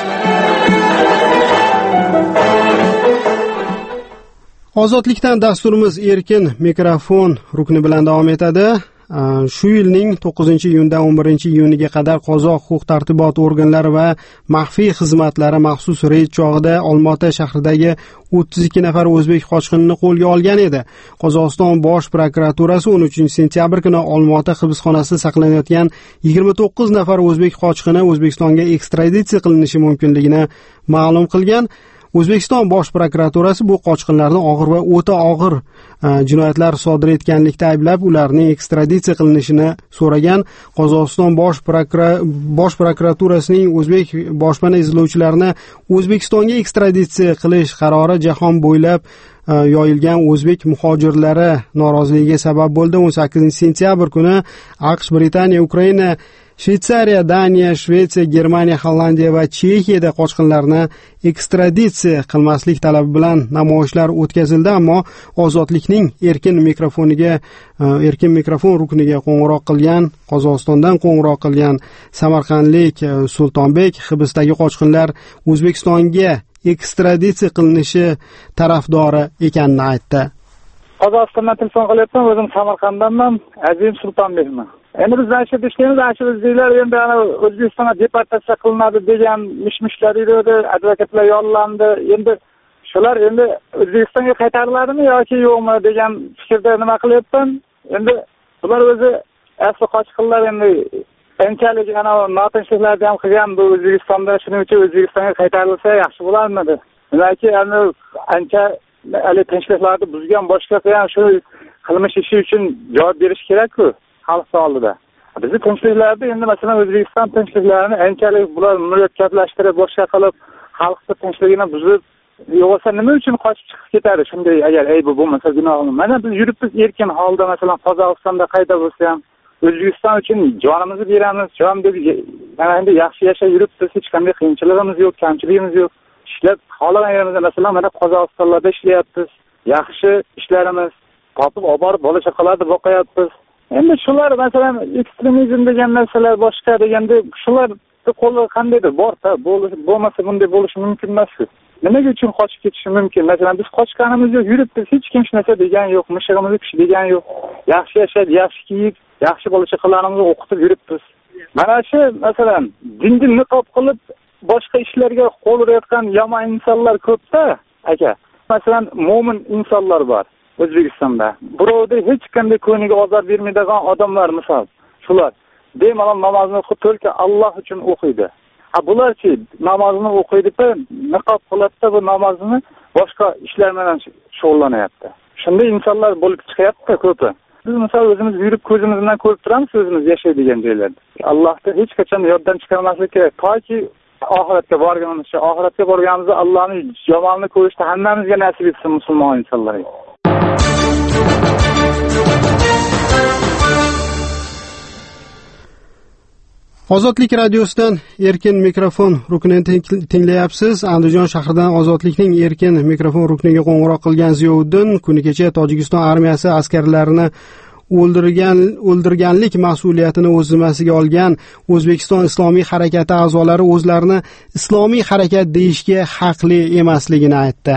[SPEAKER 1] Ozodlikdan dasturimiz erkin mikrofon rukni bilan davom etadi. Shu yilning 9-iyundan 11-iyuniga qadar qozoq huquq-tartibot organlari va maxfiy xizmatlari maxsus reyd chog'ida Olmaota shahridagi 32 nafar o'zbek qochqinini qo'lga olgan edi. Qozog'iston bosh prokuraturasi 13-sentyabr kuni Olmaota hibsxonasida saqlanayotgan 29 nafar o'zbek qochqini O'zbekistonga ekstraditsiya qilinishi mumkinligini ma'lum qilgan. O'zbekiston bosh prokuraturasi bu qochqinlarni og'ir va o'ta og'ir jinoyatlar sodir etganlikda ayblab, ularning ekstraditsiya qilinishini so'ragan. Qozog'iston bosh prokuraturasining o'zbek boshpana izlovchilarini O'zbekistonga ekstraditsiya qilish qarori jahon bo'ylab yoyilgan o'zbek muhojirlari noroziligiga sabab bo'ldi. 18-sentyabr kuni AQSh, Britaniya, Ukraina, Shveysariya, Daniya, Shvetsiya, Germaniya, Hollandiya va Chexiyada qochqinlarni ekstraditsiya qilmaslik talabi bilan namoyishlar o'tkazildi, ammo Ozodlikning erkin mikrofon rukniga qo'ng'iroq qilgan, Qozog'istondan qo'ng'iroq qilgan Samarqandlik Sultonbek hibsdagi qochqinlar O'zbekistonga ekstraditsiya qilinishi tarafdori ekanini aytdi.
[SPEAKER 16] Qozog'istondan telefon qilyapman, o'zim Samarqanddanman, Azim Sultonbekman. Endi biz ashib ishlaymiz, ashibizlar endi O'zbekistonga deportatsiya qilinadi degan mishmishlar yurdi, advokatlar yollandi. Endi shular endi O'zbekistonga qaytariladimi yoki yo'qmi degan fikrda nima qilyapman. Endi bular o'zi asli qochqinlar, endi qanchalik notinchliklarni ham qilgan bu O'zbekistonda, shuning uchun O'zbekistonga qaytarilsa yaxshi bo'larmidi. Balki endi ancha tinchliklarni buzgan boshqa ham shu qilmish ishi uchun javob berish kerak-ku. Xalq oldida. Bizni tinchliklarda endi masalan O'zbekiston tinchliklarini anchalik bular murakkablashtirib, boshqa qilib, xalqning tinchligini buzib, yo'qsa nima uchun qochib chiqib ketadi? Shunday agar bu bo'lmasa gunohmi? Mana biz yuribmiz erkin holda, masalan Qozog'istonda qayda bo'lsa ham O'zbekiston uchun jonimizni beramiz, jon deb mana endi yaxshi yashab yuribmiz, hech qanday qiyinchiligimiz yo'q, kamchiligimiz yo'q. Ishlab xohlagan yerimizda masalan mana Qozog'istonda ishlayapmiz. Yaxshi ishlarimiz topib olib borib bola chaqalarni boqyapmiz. Endi shular masalan ekstremizm degan narsalar boshqa deganda shular bitta qo'li qandaydir bor-da, bo'lmasa bunday bo'lishi mumkin emas. Nimaga uchun qochib ketishi mumkin? Masalan, biz qochganimiz yo'q, yuribmiz, hech kim hech narsa degan yo'q, mishig'imizni pish degan yo'q. Yaxshi yashab, yaxshi kiyib, yaxshi bola-chaqalarimizni o'qitib yuribmiz. Mana shu, masalan, dinni niqob qilib boshqa ishlarga qo'l urayotgan yomon insonlar ko'p-da, aka. Masalan, mo'min insonlar bor O'zbekistonda. Birovda hech qanday ko'ngliga ozor bermaydigan odamlar misol. Shular bemalol namozni to'lka Alloh uchun o'qiydi. Bularchi namozni o'qiydi-da, niqob qiladi-da, bu namozni boshqa ishlar bilan shug'ullanyapti. Shunday insonlar bo'lib chiqyapti ko'pi. Biz misol o'zimiz yurib ko'zimiz bilan ko'rib turamiz o'zimiz yashaydigan joylarda. Allohdan hech qachon yoddan chiqarmaslik kerak. Toki oxiratga borganimizda Allohning jamolini ko'rishni hammamizga nasib etsin musulmon insonlarga.
[SPEAKER 1] Ozodlik radiosidan erkin mikrofon ruknini tinglayapsiz. Andijon shahridan Ozodlikning erkin mikrofon rukniga qo'ng'iroq qilgan Ziyovuddin kuni kecha Tojikiston armiyasi askarlarini o'ldirganlik mas'uliyatini o'z zimmasiga olgan O'zbekiston Islomiy harakati a'zolari o'zlarini islomiy harakat deyishga haqli emasligini aytdi.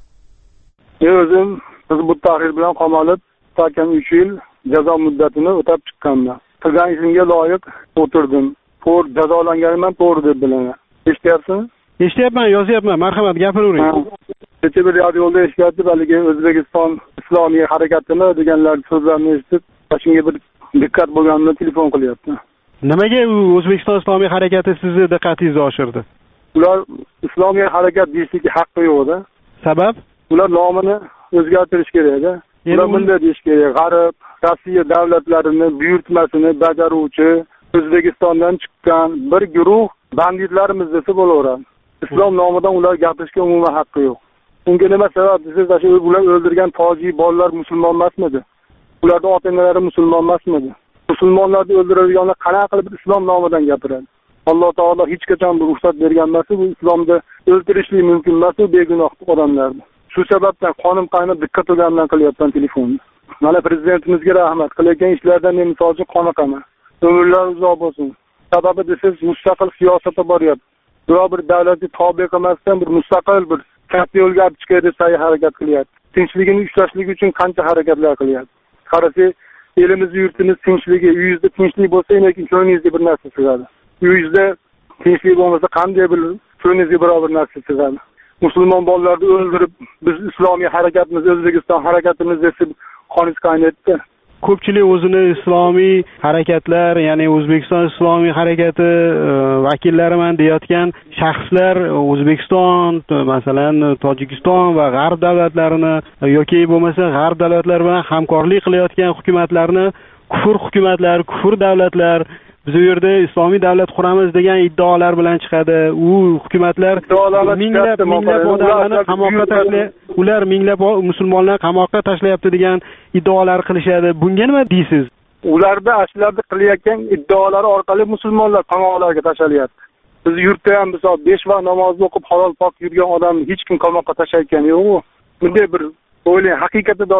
[SPEAKER 4] O'zim biz bu tahrir bilan qamalib, takan 3 yil jazo muddatini o'tab chiqqanman. Qilgan ishimga loyiq o'tirdim. To'g'ri jazolanganman, to'g'ri deb bilaman. Eshityapsizmi?
[SPEAKER 1] Eshityapman, yozyapman. Marhamat, gapiravering.
[SPEAKER 4] Kecha bir radioda eshitib, haligi O'zbekiston Islomiy harakatini deganlar so'zlarni eshitib, shunga bir diqqat bo'lganimda telefon qilyapti.
[SPEAKER 1] Nimaga O'zbekiston Islomiy harakati sizni diqqatingizni oshirdi?
[SPEAKER 4] Ular Islomiy harakat deyishga haqqi yo'q-da.
[SPEAKER 1] Sabab?
[SPEAKER 4] Ular nomini o'zgartirish kerak-da. Ular bunday deyish kerak: G'arb, Rossiya davlatlarini buyurtmasini bajaruvchi O'zbekistondan chiqqan bir guruh banditlarimiz desa bo'laveradi. Islom nomidan ular gapirishga umuman haqqi yo'q. Unga nima sabab desiz, ular o'ldirgan tojik bolalar musulmon emasmidi? Ularning ota-onalari musulmon emasmidi? Musulmonlarni o'ldiradiganlar qanaqa qilib islom nomidan gapiradi? Alloh taolo hech qachon bu ruxsat bergan emas, bu islomda o'ldirishlik mumkin emas begunoh odamlarni. Shu sababdan qonun qaynab diqqat qilgandan qilyapman telefonni. Mana prezidentimizga rahmat, qilayotgan ishlardan men misol uchun qoniqaman. Umrlar uzoq bo'lsin. Sababi desiz, mustaqil siyosatga boryapti. Biror bir davlatga tobe qilmasdan bir mustaqil bir katta yo'lga olib chiqay deb harakat qilyapti. Tinchligini ushlashlik uchun qancha harakatlar qilyapti. Qarasa, elimiz, yurtimiz tinchligi, uyingizda tinchlik bo'lsa, lekin ko'nglingizga bir narsa sig'adi. Uyingizda tinchlik bo'lmasa, qanday bir ko'nglingizga biror bir narsa sig'adi. Musulmon bolalarni o'ldirib, biz islomiy harakatimiz, O'zbekiston harakatimiz deb qonis qaynatdi.
[SPEAKER 1] Ko'pchilik o'zini islomiy harakatlar, ya'ni O'zbekiston Islomiy harakati vakillariman deyotgan shaxslar O'zbekiston, masalan, Tojikiston va G'arb davlatlarini yoki bo'lmasa G'arb davlatlari bilan hamkorlik qilayotgan hukumatlarni kufr hukumatlari, kufr davlatlar, biz u yerda islomiy davlat quramiz degan iddaolar bilan chiqadi. U hukumatlar minglab odamlarni qamoqqa tashlaydi, ular minglab musulmonlarni qamoqqa tashlayapti degan iddaolar qilishadi. Bunga nima deysiz?
[SPEAKER 4] Ularda ashlarni qilayotgan iddaolari orqali musulmonlar qamoqlarga tashlalyapti. Biz yurtda ham misol 5 vaqt namozni o'qib halol pok yurgan odamni hech kim qamoqqa tashlayotgani yo'q. Bunday bir o'ylang, haqiqatda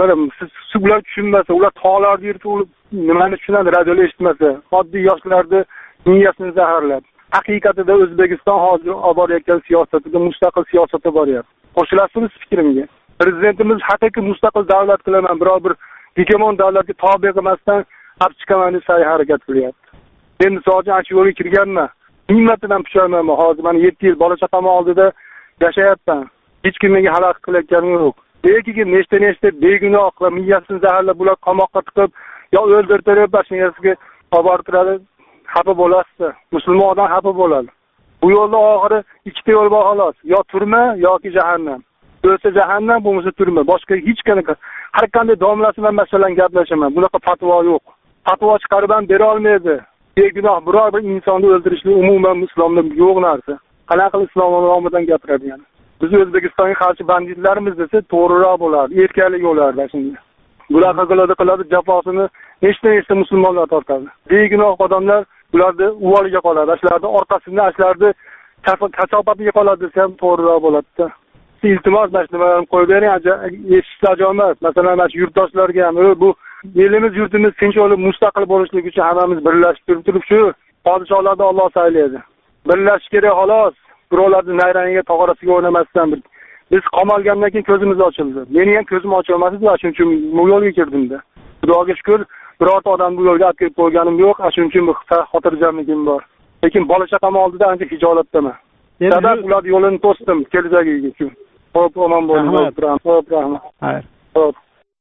[SPEAKER 4] siz ular tushunmasa, ular tog'larda yurib nimani tushunadi, radioda eshitmasa, oddiy yoshlarni miyasini zaharlab. Haqiqatda O'zbekiston hozir olib borayotgan siyosatida mustaqil siyosatga boryapti. Qo'shilasizmi fikrimga? Prezidentimiz haqiqiy mustaqil davlat qilaman, biror bir hegemon davlatga tobe qilmasdan olib chiqaman deb harakat qilyapti. Men misol uchun yo'lga kirganman. Minnatidan pushaymonman. Hozir mana 7 yil bola chaqam oldida yashayapman. Hech kim menga xalaqit qilayotganim yo'q. Lekin nechta begunoh va miyasini zaharlab bular qamoqqa tiqib yo o'ldirtirib mashinasiga olib bortiradi, xafa bo'lasiz. Musulmon odam xafa bo'ladi. Bu yo'lda oxiri ikkita yo'l bor xolos. Yo turma yoki jahannam. O'lsa jahannam, bo'lmasa turma. Boshqa hech qanaqa har qanday domlasi bilan masalan gaplashaman. Bunaqa fatvo yo'q. Fatvo chiqarib ham bera olmaydi. Begunoh biror bir insonni o'ldirishlik umuman islomda yo'q narsa. Qanaqa islom nomidan gapiradi yani. Biz O'zbekistonga qarshi banditlarimiz desa to'g'riroq bo'lardi, erkalik bo'lardi shunday. Bular qiladi jafosini nechta musulmonlar tortadi. Begunoh odamlar ularni uvoliga qoladi, ashlarni orqasida ashlarni kasofatiga qoladi desa ham to'g'riroq bo'ladi-da. Iltimos mashinalarni qo'yib bering, eshitishni ajomat. Masalan, mana yurtdoshlarga ham bu elimiz, yurtimiz tinch bo'lib mustaqil bo'lishlik uchun hammamiz birlashib turib shu Podshohlarni Alloh saylaydi. Birlashish kerak xolos. Birovlarning nayrangiga, tog'orasiga o'ynamasdan biz qamalgandan keyin ko'zimiz ochildi. Meni ham ko'zim ochilmasdi, shuning uchun bu yo'lga kirdimda. Xudoga shukr, birorta odam bu yo'lga olib kelib qo'yganim yo'q, shuning uchun bu xotirjamligim bor. Lekin bola chaqam oldida ancha hijolatdaman. Sabab ular yo'lini to'sdim kelajagiga uchun. Xo'p, omon bo'ling. Xo'p, rahmat. Xayr. Xo'p.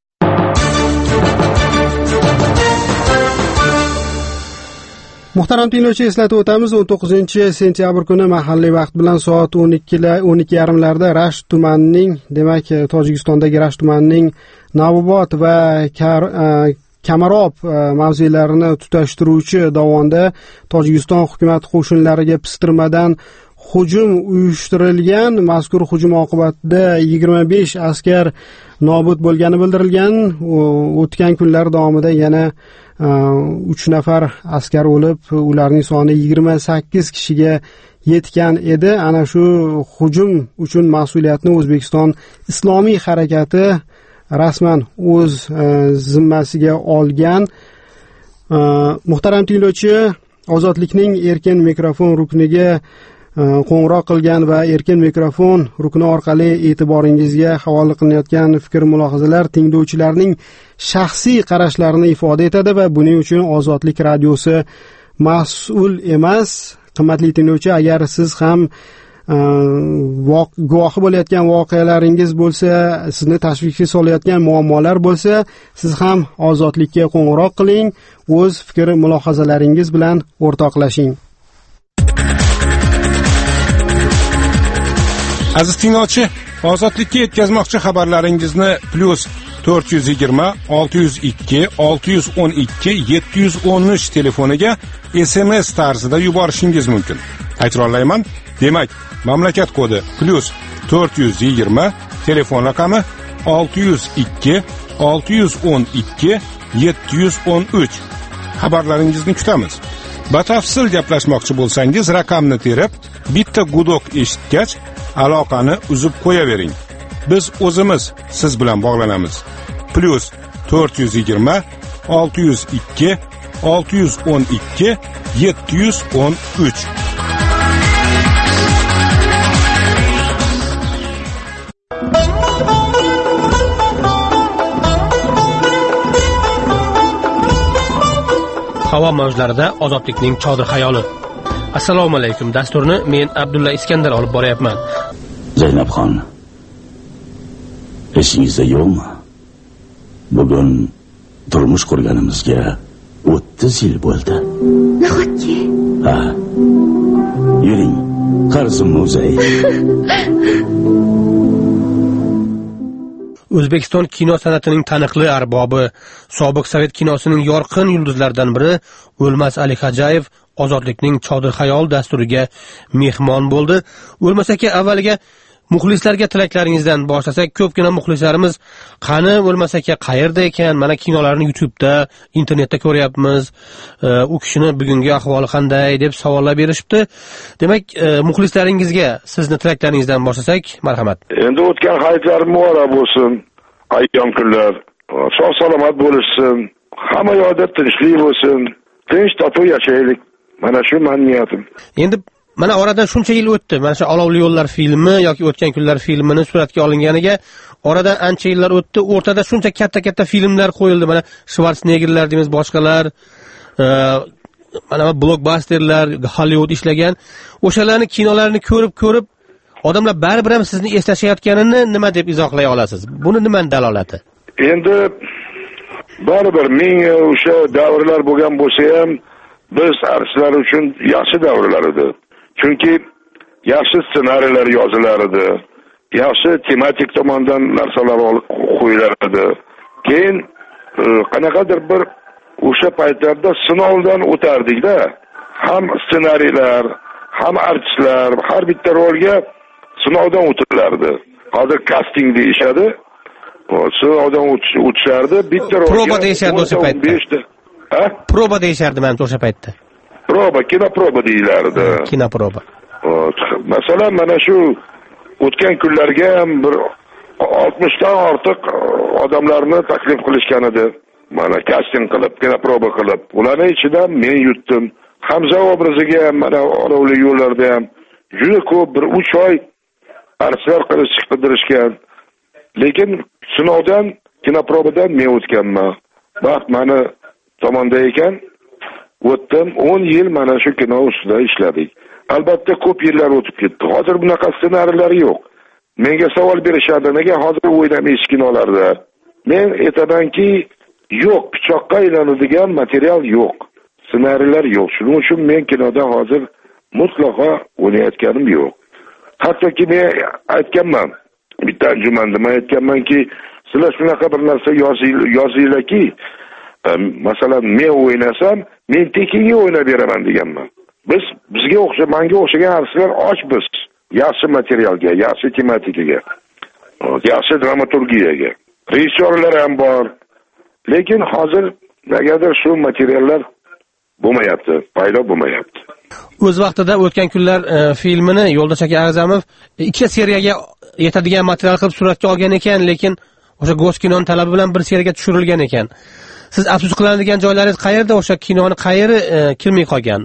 [SPEAKER 1] Muhtaram tinglovchi, eslatib o'tamiz, 19-sentyabr kuni mahalliy vaqt bilan soat 12:30larda Rasht tumanining, demak Tojikistondagi Rasht tumanining Navobod va Kamarob mavzelarini tutashtiruvchi dovonda Tojikiston hukumat qo'shinlariga pistirmadan hujum uyushtirilgan. Mazkur hujum oqibatida 25 askar nobud bo'lgani bildirilgan. O'tgan kunlar davomida yana 3 nafar askar o'lib, ularning soni 28 kishiga yetgan edi. Ana shu hujum uchun mas'uliyatni O'zbekiston Islomiy harakati rasman o'z zimmasiga olgan. Muhtaram tinglovchi, Ozodlikning erkin mikrofon rukniga qo'ng'iroq qilgan va erkin mikrofon rukni orqali e'tiboringizga havola qilinayotgan fikr mulohazalar tinglovchilarning shaxsiy qarashlarini ifoda etadi va buning uchun Ozodlik radiosi mas'ul emas. Qimmatli tinglovchi, agar siz ham guvohi bo'layotgan voqealaringiz bo'lsa, sizni tashvishga solayotgan muammolar bo'lsa, siz ham Ozodlikka qo'ng'iroq qiling, o'z fikr mulohazalaringiz bilan o'rtoqlashing.
[SPEAKER 13] Aziz tinglovchi, Ozodlikka yetkazmoqchi xabarlaringizni +420 602 612 713 telefoniga SMS tarzida yuborishingiz mumkin. Takrorlayman. Demak, mamlakat kodi +420, telefon raqami 602 612 713. Xabarlaringizni kutamiz. Batafsil gaplashmoqchi bo'lsangiz, raqamni terib, bitta gudok eshitgach, aloqani uzib qo'yavering. Biz o'zimiz siz bilan bog'lanamiz. +420 602 612 713.
[SPEAKER 17] Havo mavjlarida ozodlikning chodir xayoli. Assalomu alaykum. Dasturni men Abdulla Iskandar olib boryapman.
[SPEAKER 18] Zaynabxon, esingizda yo'qmi? Bugun turmush qurganimizga 30 yil bo'ldi.
[SPEAKER 19] Nahotki?
[SPEAKER 18] Ha. Yuring, qarzimni uzay.
[SPEAKER 17] O'zbekiston kino san'atining taniqli arbobi, sobiq Sovet kinosining yorqin yulduzlaridan biri O'lmas Ali Xo'jayev Ozodlikning chodir xayol dasturiga mehmon bo'ldi. O'lmas aka, avvaliga muxlislarga tilaklaringizdan boshlasak, ko'pgina muxlislarimiz qani O'lmas aka qayerda ekan? Mana kinolarni YouTube'da, internetda ko'ryapmiz. U kishini bugungi ahvoli qanday deb savollar berishibdi. Demak, muxlislaringizga sizni tilaklaringizdan boshlasak, marhamat.
[SPEAKER 20] Endi o'tgan hayitlar muborak bo'lsin. Ayyom kunlar sog' salomat bo'lishsin. Hamma yoqda tinchlik bo'lsin. Tinch totuv yashaylik. Mana shu men niyatim.
[SPEAKER 17] Endi mana oradan shuncha yil o'tdi. Mana shu Olovli yo'llar filmi yoki O'tgan kunlar filmini suratga olinganiga oradan ancha yillar o'tdi. O'rtada shuncha katta filmlar qo'yildi. Mana Schwarzeneggerlar deymiz, boshqalar, mana blockbusterlar, Hollywood ishlagan. O'shalarni kinolarini ko'rib odamlar baribir ham sizni eslashayotganini nima deb izohlay olasiz? Buni nimaning dalolati?
[SPEAKER 20] Endi baribir menga o'sha davrlar bo'lgan bo'lsa ham biz artistlar uchun yaxshi davrlar edi. Chunki yaxshi ssenariylar yozilar edi. Yaxshi tematik tomondan narsalar qo'yilar edi. Keyin qanaqadir bir o'sha paytlarda sinovdan o'tardik-da. Ham ssenariylar, ham artistlar har bitta rolga sinovdan o'tilardi. Hozir casting deyishadi. Sinovdan o'tishardi. Bitta rolga
[SPEAKER 17] proba deyishardi o'sha paytda. Proba deyishardi mana o'sha paytda.
[SPEAKER 20] Kinoproba deyilardi.
[SPEAKER 17] Kinoproba.
[SPEAKER 20] Masalan, mana shu o'tgan kunlarga ham bir 60 dan ortiq odamlarni taklif qilishgan edi. Mana casting qilib, kinoproba qilib, ularning ichidan men yutdim. Hamza obraziga mana olovli yo'llarda ham juda ko'p bir 3 oy arslar qilish qidirishgan. Lekin sinovdan, kinoprobadan men o'tganman. Baxt mani tomonda ekan, o'tdim 10 yil mana shu kino ustida ishladik. Albatta ko'p yillar o'tib ketdi. Hozir bunaqa ssenariylar yo'q. Menga savol berishadi, nega hozir o'ynamaysiz kinolarda? Men aytamanki, yo'q, pichoqqa aylanadigan material yo'q. Ssenariylar yo'q. Shuning uchun men kinoda hozir mutlaqo o'ynayotganim yo'q. Hattoki men aytganman, bitta anjumanda men aytganmanki, sizlar shunaqa bir narsa yozinglarki, masalan, men o'ynasam, men tekinga o'ynab beraman deganman. Bizga menga o'xshagan artistlar ochmiz. Yaxshi materialga, yaxshi tematikaga, yaxshi dramaturgiyaga. Rejissyorlar ham bor. Lekin hozir negadir shu materiallar bo'lmayapti, paydo bo'lmayapti.
[SPEAKER 17] O'z vaqtida o'tgan kunlar filmini Yo'ldosh aka A'zamov 2 seriyaga yetadigan material qilib suratga olgan ekan, lekin o'sha Goskinoning talabi bilan bir seriyaga tushirilgan ekan. Siz afsus qiladigan joylaringiz qayerda? O'sha kinoni qayeri kirmay qolgan?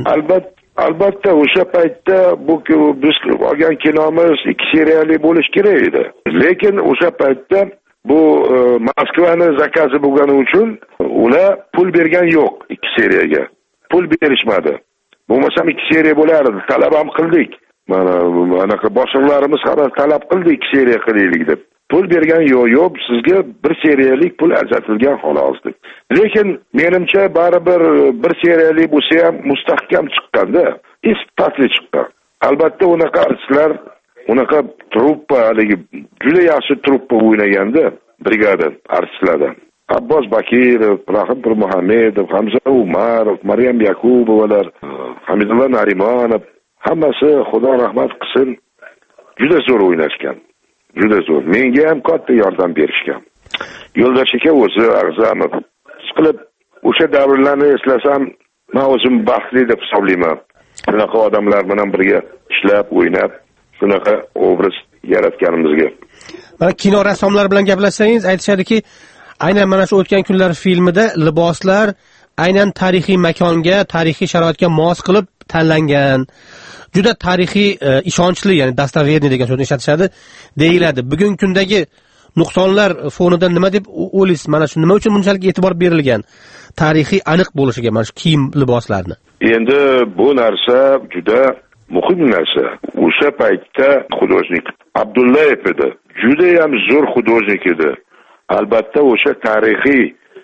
[SPEAKER 20] Albatta o'sha paytda bu biz olgan kinomiz 2 seriyali bo'lish kerak edi. Lekin o'sha paytda bu Moskvani zakazi bo'lgani uchun ular pul bergan yo'q 2 seriyaga. Pul berishmadi. Bo'lmasam 2 seriya bo'lardi. Talab ham qildik. Mana boshliqlarimiz ham talab qildi 2 seriya qilaylik deb. Pul bergan yo'q, sizga 1 seriyalik pul ajratilgan xolos deb. Lekin menimcha baribir 1 seriyalik bo'lsa ham mustahkam chiqqanda, isbatli chiqqan. Albatta unaqa artistlar, unaqa truppa, haligi juda yaxshi truppa o'ynaganda, brigada artistlardan. Abbos Bakirov, Rahim Pirmuhamedov, Hamza Umarov, Maryam Yakubovalar, Hamidullo Narimonov, hammasi Xudo rahmat qilsin, juda zo'r o'ynashgan. Juda zo'r. Menga ham katta yordam berishgan. Yo'ldosh aka o'zi A'zamov qilib o'sha davrlarni eslasam, men o'zim baxtli deb hisoblayman. Shunaqa odamlar bilan birga ishlab, o'ynab, shunaqa obraz yaratganimizga.
[SPEAKER 17] Mana kino rassomlari bilan gaplashsangiz, aytishadiki, aynan mana shu o'tgan kunlar filmida liboslar aynan tarixiy makonga, tarixiy sharoitga mos qilib tanlangan. Juda tarixiy, ishonchli, ya'ni dastoverniy degan so'zni ishlatishadi, deyiladi. Bugungi kundagi nuqsonlar fonida nima deb o'ylaysiz? Mana shu nima uchun bunchalik e'tibor berilgan? Tarixiy aniq bo'lishiga mana shu kiyim, liboslarni.
[SPEAKER 20] Endi bu narsa juda muhim narsa. O'sha paytda xudojnik Abdullayev edi. Juda ham zo'r xudojnik edi. Albatta o'sha tarixiy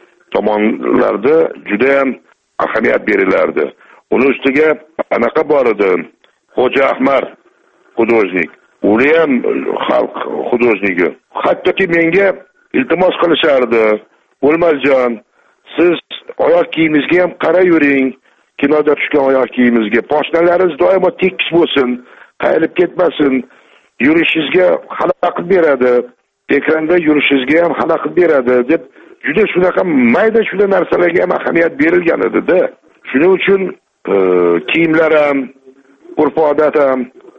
[SPEAKER 20] tomonlarda juda ham ahamiyat berilardi. Uning ustiga anaqa bor edi. Xo'ja Ahmad xudojnik. U ham xalq xudojnigi. Hattoki menga iltimos qilishardi. O'lmasjon, siz oyoq kiyimingizga ham qarab yuring. Kinoda tushgan oyoq kiyimingizga poshnalaringiz doimo tekis bo'lsin, qayrilib ketmasin. Yurishingizga xalaqit beradi. Ekranda yurishingizga ham xalaqit beradi deb juda shunaqa mayda shunaqa narsalarga ham ahamiyat berilgan edi-da. Shuning uchun kiyimlar ham, urf-odat ham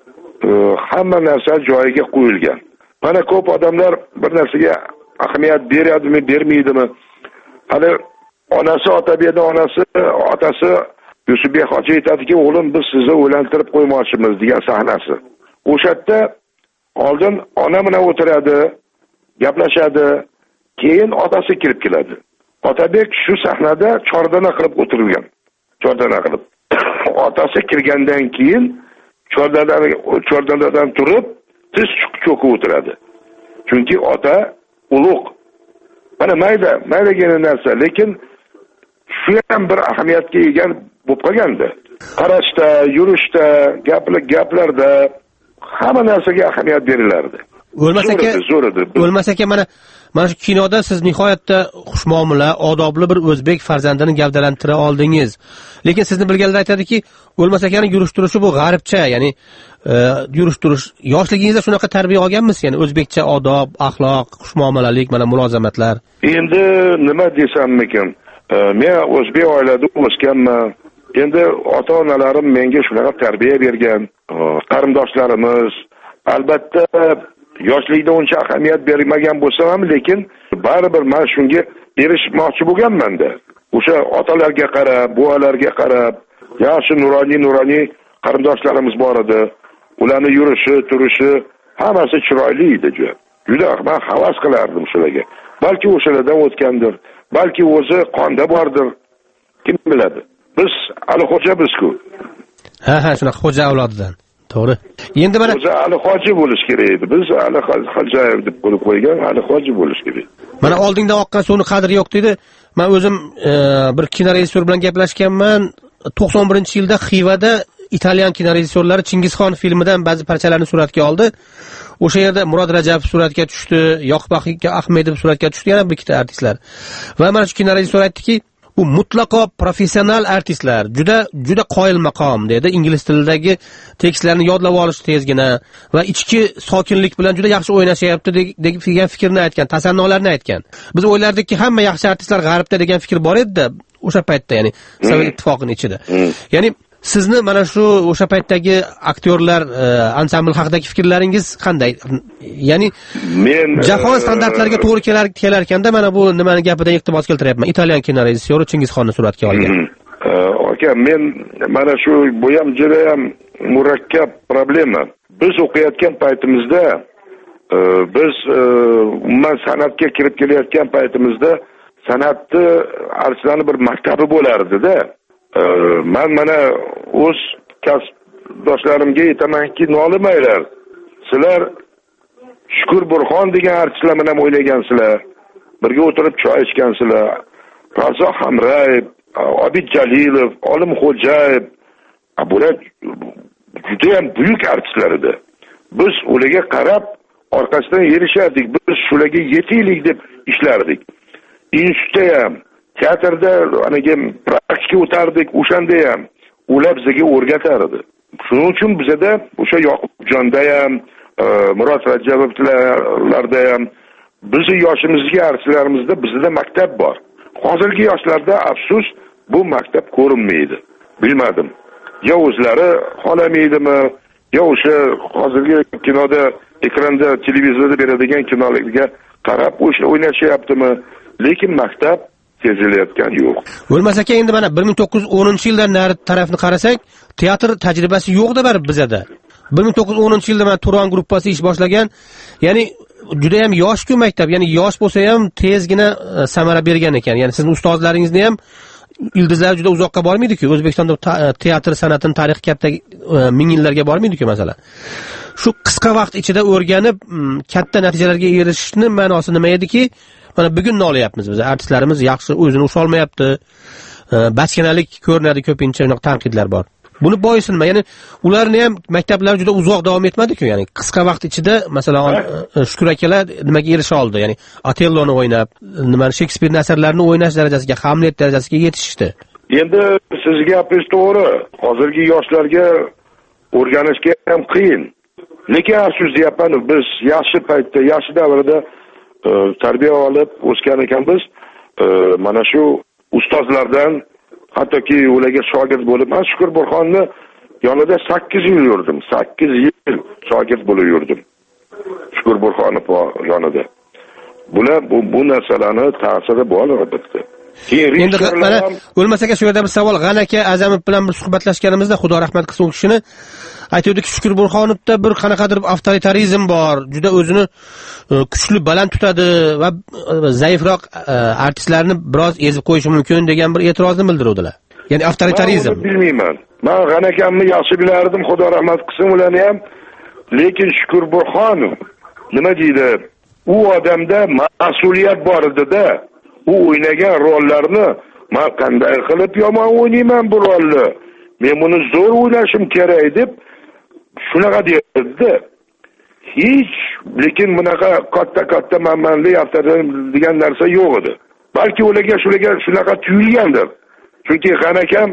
[SPEAKER 20] hamma narsa joyiga qo'yilgan. Mana ko'p odamlar bir narsaga ahamiyat beradimi, bermaydimi? Hali onasi Otabekning otasi Yusufbek hoji aytadiki, o'g'lim biz sizni o'ylantirib qo'ymoqchimiz degan sahnasi. O'shatda oldin ona bilan o'tiradi, gaplashadi, keyin otasi kirib keladi. Otabek shu sahnada chordana qilib o'tirgan. Chordana qilib. Otasi kirgandan keyin chordanadan turib, tiz cho'kib o'tiradi. Chunki ota ulug'. Mana maydagina narsa, lekin shu ham bir ahamiyatga ega bo'lib qolgandi. Qarashda, yurishda, gaplarda hamma narsaga ahamiyat berilardi.
[SPEAKER 17] O'lmas aka, mana shu kinoda siz nihoyatda xushmuomala, odobli bir o'zbek farzandini gavdalantira oldingiz. Lekin sizni bilganlar aytadiki, O'lmas akaning yurish-turishi bu g'arbcha, ya'ni yurish-turish. Yoshligingizda shunaqa tarbiya olganmisiz? Ya'ni o'zbekcha odob, axloq, xushmuomalalik, mana mulozamatlar.
[SPEAKER 20] Endi nima desammikin? Men o'zbek oilada o'sganman. Endi ota-onalarim menga shunaqa tarbiya bergan. Qarindoshlarimiz albatta yoshlikda uncha ahamiyat bermagan bo'lsam ham, lekin baribir men shunga erishmoqchi bo'lganman-da. O'sha otalarga qarab, buvalarga qarab, yaxshi nuroniy qarindoshlarimiz bor edi. Ularni yurishi, turishi hammasi chiroyli edi. Juda men havas qilardim shularga. Balki o'shalardan o'tgandir, balki o'zi qonda bordir. Kim biladi? Biz Alixo'ja biz-ku.
[SPEAKER 17] Ha, shunaqa xo'ja avlodidan. To'g'ri. Endi mana
[SPEAKER 20] o'zi Alixo'ji bo'lish kerak edi. Biz Alixo'jayev deb qo'ygan Alixo'ji bo'lish kerak.
[SPEAKER 17] Mana oldingdan oqqan suvni qadri yo'q dedi. Men o'zim bir kinorejissyor bilan gaplashganman. 91-yilda Xivada italyan kinorejissyorlari Chingizxon filmidan ba'zi parchalarni suratga oldi. O'sha yerda Murod Rajabov suratga tushdi, Yoqub Ahmedov suratga tushdi, yana bir ikkita artistlar. Va mana shu kinorejissyor aytdiki, bu mutlaqo professional artistlar, juda qoyil maqom dedi. Ingliz tilidagi tekstlarni yodlab olish tezgina va ichki sokinlik bilan juda yaxshi o'ynashyapti degan fikrni aytgan, tasannolarni aytgan. Biz o'ylardikki hamma yaxshi artistlar g'arbda degan fikr bor edi-da o'sha paytda, ya'ni Sovet ittifoqining ichida. Ya'ni sizni mana shu o'sha paytdagi aktyorlar ansambl haqidagi fikrlaringiz qanday? Ya'ni men jahon standartlariga to'g'ri kelar ekanda mana bu nimani gapidan iqtibos keltiryapman. Italyan kinorejissyori Chingizxonni suratga olgan.
[SPEAKER 20] Aka, men mana shu bu ham juda ham murakkab problema. Biz o'qiyotgan paytimizda biz umuman san'atga kirib kelayotgan paytimizda san'atni arslani bir maktabi bo'lardi-da. Men mana o'z kasbdoshlarimga aytamanki, nolimanglar. Sizlar Shukur Burxon degan artistlar bilan o'ylagansizlar. Birga o'tirib choy ichgansizlar. Razo Hamrayev, Obid Jalilov, Olimxo'jayev, bular juda ham buyuk artistlar edi. Biz ularga qarab orqasidan erishardik. Biz shularga yetaylik deb ishlardik. Institutda ham, teatrda aniga praktika o'tardik, o'shanda ham ular bizga o'rgatardi. Shuning uchun bizda o'sha Yoqubjonda ham, Murod Rajabovlarda ham bizni yoshimizga artistlarimizda bizda maktab bor. Hozirgi yoshlarda afsus bu maktab ko'rinmaydi. Bilmadim. Ya o'zlari xolamaydimi, yo o'sha hozirgi kinoda, ekranda, televizorda beradigan kinolarga qarab o'sha o'ynashyaptimi? Lekin maktab sezilayotgan yo'q.
[SPEAKER 17] Bo'lmasa ekan endi mana 1910-yildan nari tarafni qarasak, teatr tajribasi yo'q-da baribir bizda. 1910-yilda mana Turon gruppasi ish boshlagan. Ya'ni juda ham yosh-ku maktab, ya'ni yosh bo'lsa ham tezgina samara bergan ekan. Ya'ni sizning ustozlaringizni ham ildizlar juda uzoqqa bormaydi-ku. O'zbekistonda teatr san'atining tarixi katta ming yillarga bormaydi-ku masalan. Shu qisqa vaqt ichida o'rganib, katta natijalarga erishishni ma'nosi nima ediki? Mana bugun nolayapmiz biz. Artistlarimiz yaxshi o'zini usha olmayapti. Bachkanalik ko'rinadi, ko'pincha unaqa tanqidlar bor. Buni boisi nima? Ya'ni ularni ham maktablar juda uzoq davom etmadi-ku, ya'ni qisqa vaqt ichida masalan Shukur akalar nimaga erisha oldi? Ya'ni Otelloni o'ynab, nima Shekspir asarlarini o'ynash darajasiga, Hamlet darajasiga yetishdi.
[SPEAKER 20] Endi siz gapingiz to'g'ri. Hozirgi yoshlarga o'rganishga ham qiyin. Lekin afsus deyapman, biz yaxshi paytda, yaxshi davrda tarbiya olib o'sgan ekanmiz. Mana shu ustozlardan hattoki ularga shogird bo'lib, men Shukur Burxonni yonida 8 yil yurdim. 8 yil shogird bo'lib yurdim. Shukur Burxonov yonida. Bular bu narsalarni ta'siri bor albatta.
[SPEAKER 17] Endi mana o'lmasaga shu yerda bir savol. G'anaka Azamov bilan bir suhbatlashganimizda, Xudo rahmat qilsin u kishini, aytayotdiki, Shukur Burxonovda bir qanaqadir avtoritarizm bor, juda o'zini kuchli baland tutadi va zaifroq artistlarni biroz ezib qo'yishi mumkin degan bir e'tirozni bildiruvdilar. Ya'ni avtoritarizm.
[SPEAKER 20] Bilmayman. Men G'anakamni yaxshi bilardim, Xudo rahmat qilsin ularni ham. Lekin Shukur Burxonov nima deydi? U odamda mas'uliyat bor edi-da. U o'ynagan rollarni men qanday qilib yomon o'ynayman bu rolni. Men buni zo'r o'ylashim kerak deb shunaqa deydi. Hech, lekin bunaqa katta manmanli avtoritet degan narsa yo'q edi. Balki ularga shunaqa tuyulgandir. Chunki G'anakam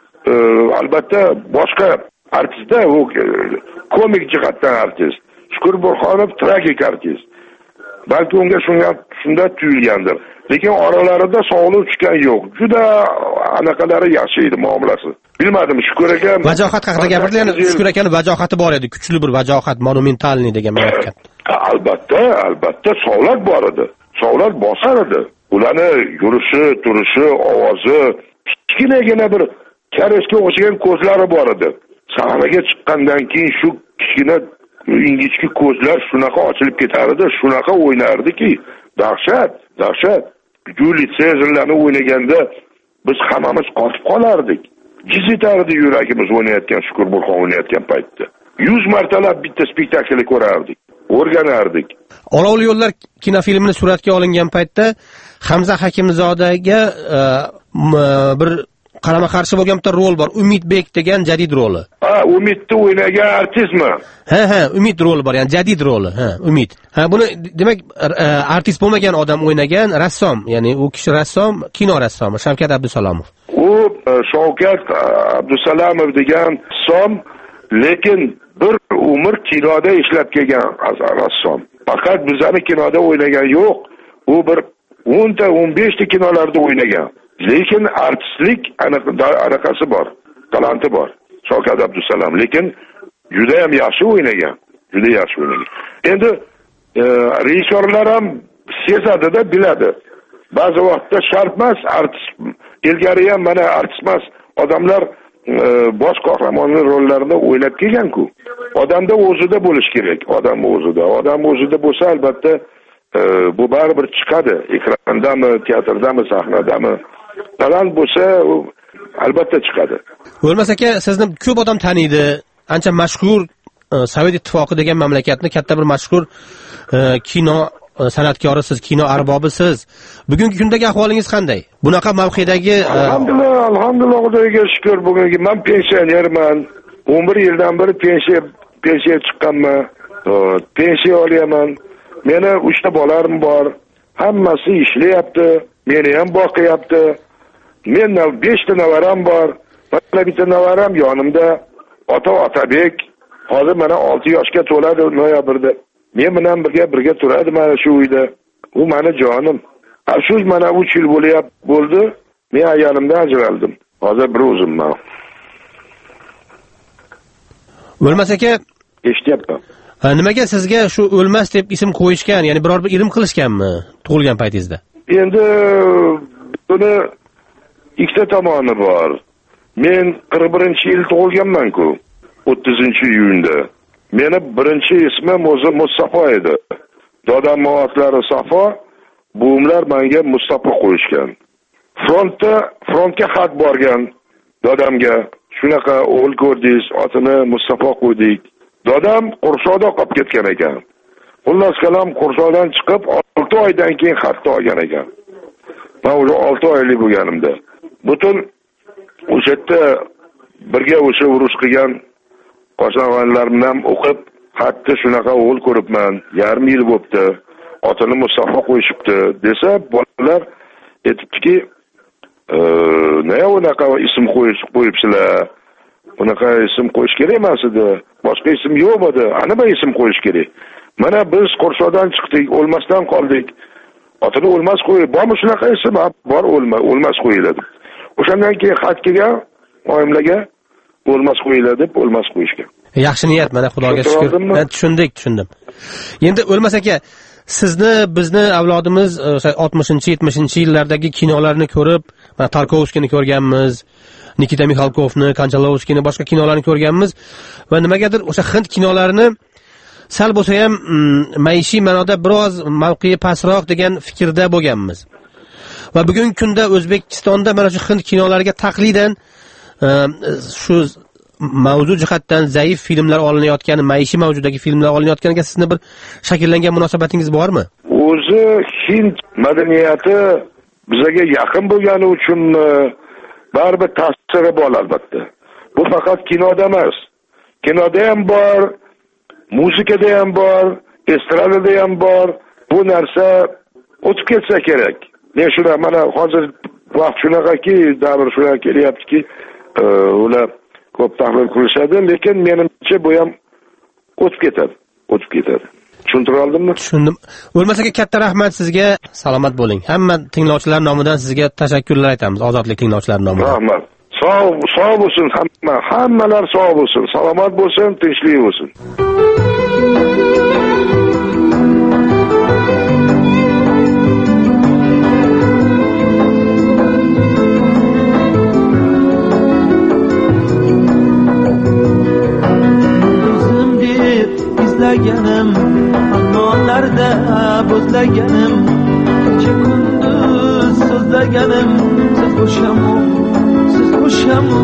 [SPEAKER 20] albatta boshqa artistda, u komik jihatdan artist. Shukur Burxonov tragik artist. Balki unga shunda tuyulgandir. Lekin oralarida sog'liq tushgan yo'q. Juda anaqalari yaxshi edi muomalasi. Bilmadim, Shukur aka
[SPEAKER 17] vajohat haqida gapirdi, ya'ni Shukur akaning vajohati bor edi, kuchli bir vajohat, monumentalniy degan ma'noda.
[SPEAKER 20] Albatta sog'lak bor edi. Sog'lak bosar edi. Ularni yurishi, turishi, ovozi kichkinagina bir karashga o'xshagan ko'zlari bor edi. Sahnaga chiqqandan keyin shu kichkina ingichka ko'zlar shunaqa ochilib ketardi, shunaqa o'ynardiki, dahshat. Juli Sezarlarni o'ynaganda biz hammamiz qotib qolardik. Jiz etardi yuragimiz o'ynayotgan, Shukur Burxon o'ynayotgan paytda. 100 martalab bitta spektaklni ko'rardik, o'rganardik.
[SPEAKER 17] Olovli yo'llar kinofilmini suratga olingan paytda Hamza Hakimzodaga bir qarama qarshi bo'lgan bitta rol bor. Umidbek degan jadid roli.
[SPEAKER 20] Umidni o'ynagan artistmi?
[SPEAKER 17] Ha, Umid roli bor, ya'ni jadid roli. Umid. Buni demak artist bo'lmagan odam o'ynagan, rassom, ya'ni u kishi rassom, kino rassomi Shavkat Abdusalomov.
[SPEAKER 20] U Shavkat Abdusalomov degan rassom, lekin bir umr kinoda ishlab kelgan rassom. Faqat bizani kinoda o'ynagan yo'q. U bir 10 ta 15 ta kinolarda o'ynagan. Lekin artistlik anaqasi bor, talanti bor. Shavkat Abdusalom, lekin juda ham yaxshi o'ynagan. Endi rejissyorlar ham sezadi-da, biladi. Ba'zi vaqtda shart emas, artist ilgari ham mana artist emas odamlar bosh qahramonning rollarini o'ylab kelgan-ku. Odamda o'zida bo'lish kerak, odam o'zida bo'lsa albatta bu baribir chiqadi. Ekrandami, teatrdami, sahnadami. Talant bo'lsa albatta chiqadi.
[SPEAKER 17] O'lmas aka, sizni ko'p odam taniydi. Ancha mashhur Sovet ittifoqi degan mamlakatni katta bir mashhur kino san'atkorisiz, kino arbobisiz. Bugungi kundagi ahvolingiz qanday? Bunaqa mavqedagi
[SPEAKER 20] Alhamdulillah, Xudoga shukr. Bugungi men pensionerman. 11 yildan beri pensiya chiqqanman. Pensiya olyapman. Meni 3 ta bolarim bor. Hammasi ishlayapti. Meni ham boqyapti. Mendan 5 ta navaram bor. Mana bitta navaram yonimda. Otabek. Hozir mana 6 yoshga to'ladi noyabrda. Men bilan birga turadi mana shu uyda. U meni jonim. Afsus, mana 3 yil bo'ldi. Men ayolimdan ajraldim. Hozir bir o'zimman.
[SPEAKER 17] O'lmas aka,
[SPEAKER 20] eshityapman.
[SPEAKER 17] Nimaga sizga shu O'lmas deb ism qo'yishgan? Ya'ni biror bir ilm qilishganmi tug'ilgan paytingizda?
[SPEAKER 20] Endi buni ikkita tomoni bor. Men 41-yil tug'ilganman-ku. 30-iyunda. Meni birinchi ismim o'zi Mustafa edi. Dadam otlari Safo, buvimlar menga Mustafa qo'yishgan. Frontga xat borgan dadamga. Shunaqa o'g'il ko'rdingiz, otini Mustafa qo'ydik. Dadam Qurshoda qolib ketgan ekan. Xullas kalam Qurshodan chiqib 6 oydan keyin xatni olgan ekan. Men o'sha 6 oylik bo'lganimda. Butun o'sha yerda birga o'sha urush qilgan qo'shnilarim ham o'qib, xatni shunaqa o'g'il ko'ribman. Yarim yil bo'pti. Otini Mustafa qo'yishibdi desa, bolalar aytibdiki, nega unaqa ism qo'yibsizlar? Unaqa ism qo'yish kerak emas edi. Boshqa ism yo'q edi. Nima ism qo'yish kerak? Mana biz Qurshodan chiqdik, O'lmasdan qoldik. Otini O'lmas qo'yib, bormi shunaqa ism? Bor, O'lmas qo'yiladi. O'shandan keyin xat kelgan oyimlarga O'lmas qo'yiladi deb O'lmas qo'yishgan.
[SPEAKER 17] Yaxshi niyat, mana Xudoga shukr. Tushundim. Endi O'lmas aka, bizni avlodimiz 60-70-yillardagi kinolarni ko'rib, mana Tarkovskiyni ko'rganmiz, Nikita Mixalkovni, Konchalovskiyni, boshqa kinolarni ko'rganmiz va nimagadir o'sha hind kinolarini sal bo'lsa ham maishiy ma'noda biroz mavqei pastroq degan fikrda bo'lganmiz. Va bugungi kunda O'zbekistonda mana shu hind kinolariga taqlidan shu mavzu jihatdan zaif filmlar olinayotgani, maishiy mavjudagi filmlar olinayotganiga sizni bir shakllangan munosabatingiz bormi?
[SPEAKER 20] O'zi hind madaniyati bizga yaqin bo'lgani uchun baribir ta'siri bor albatta. Bu faqat kinoda emas. Kinoda ham bor, muzikada ham bor, estradada ham bor. Bu narsa o'tib ketsa kerak. Men shuna mana hozir vaqt shunaqaki, davr shunaqa kelyaptiki, ular ko'p tahlil qilishadi, lekin menimcha bu ham o'tib ketadi. Tushuntira oldimmi?
[SPEAKER 17] Tushundim. O'lmas aka, katta rahmat sizga. Salomat bo'ling. Hamma tinglovchilar nomidan sizga tashakkurlar aytamiz, Ozodlik tinglovchilari nomidan.
[SPEAKER 20] Rahmat. Sog' bo'lsin hammalar sog' bo'lsin, salomat bo'lsin, tinchlik bo'lsin.
[SPEAKER 19] izlaganim, armonlarda bo'zlaganim, kecha kunduz so'zlaganim, siz o'shamu, siz o'shamu.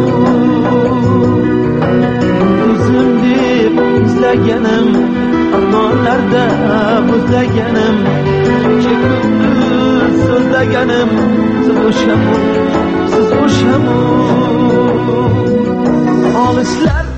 [SPEAKER 19] O'zim deb izlaganim, armonlarda bo'zlaganim, kecha kunduz so'zlaganim, siz o'shamu, siz o'shamu. Olislar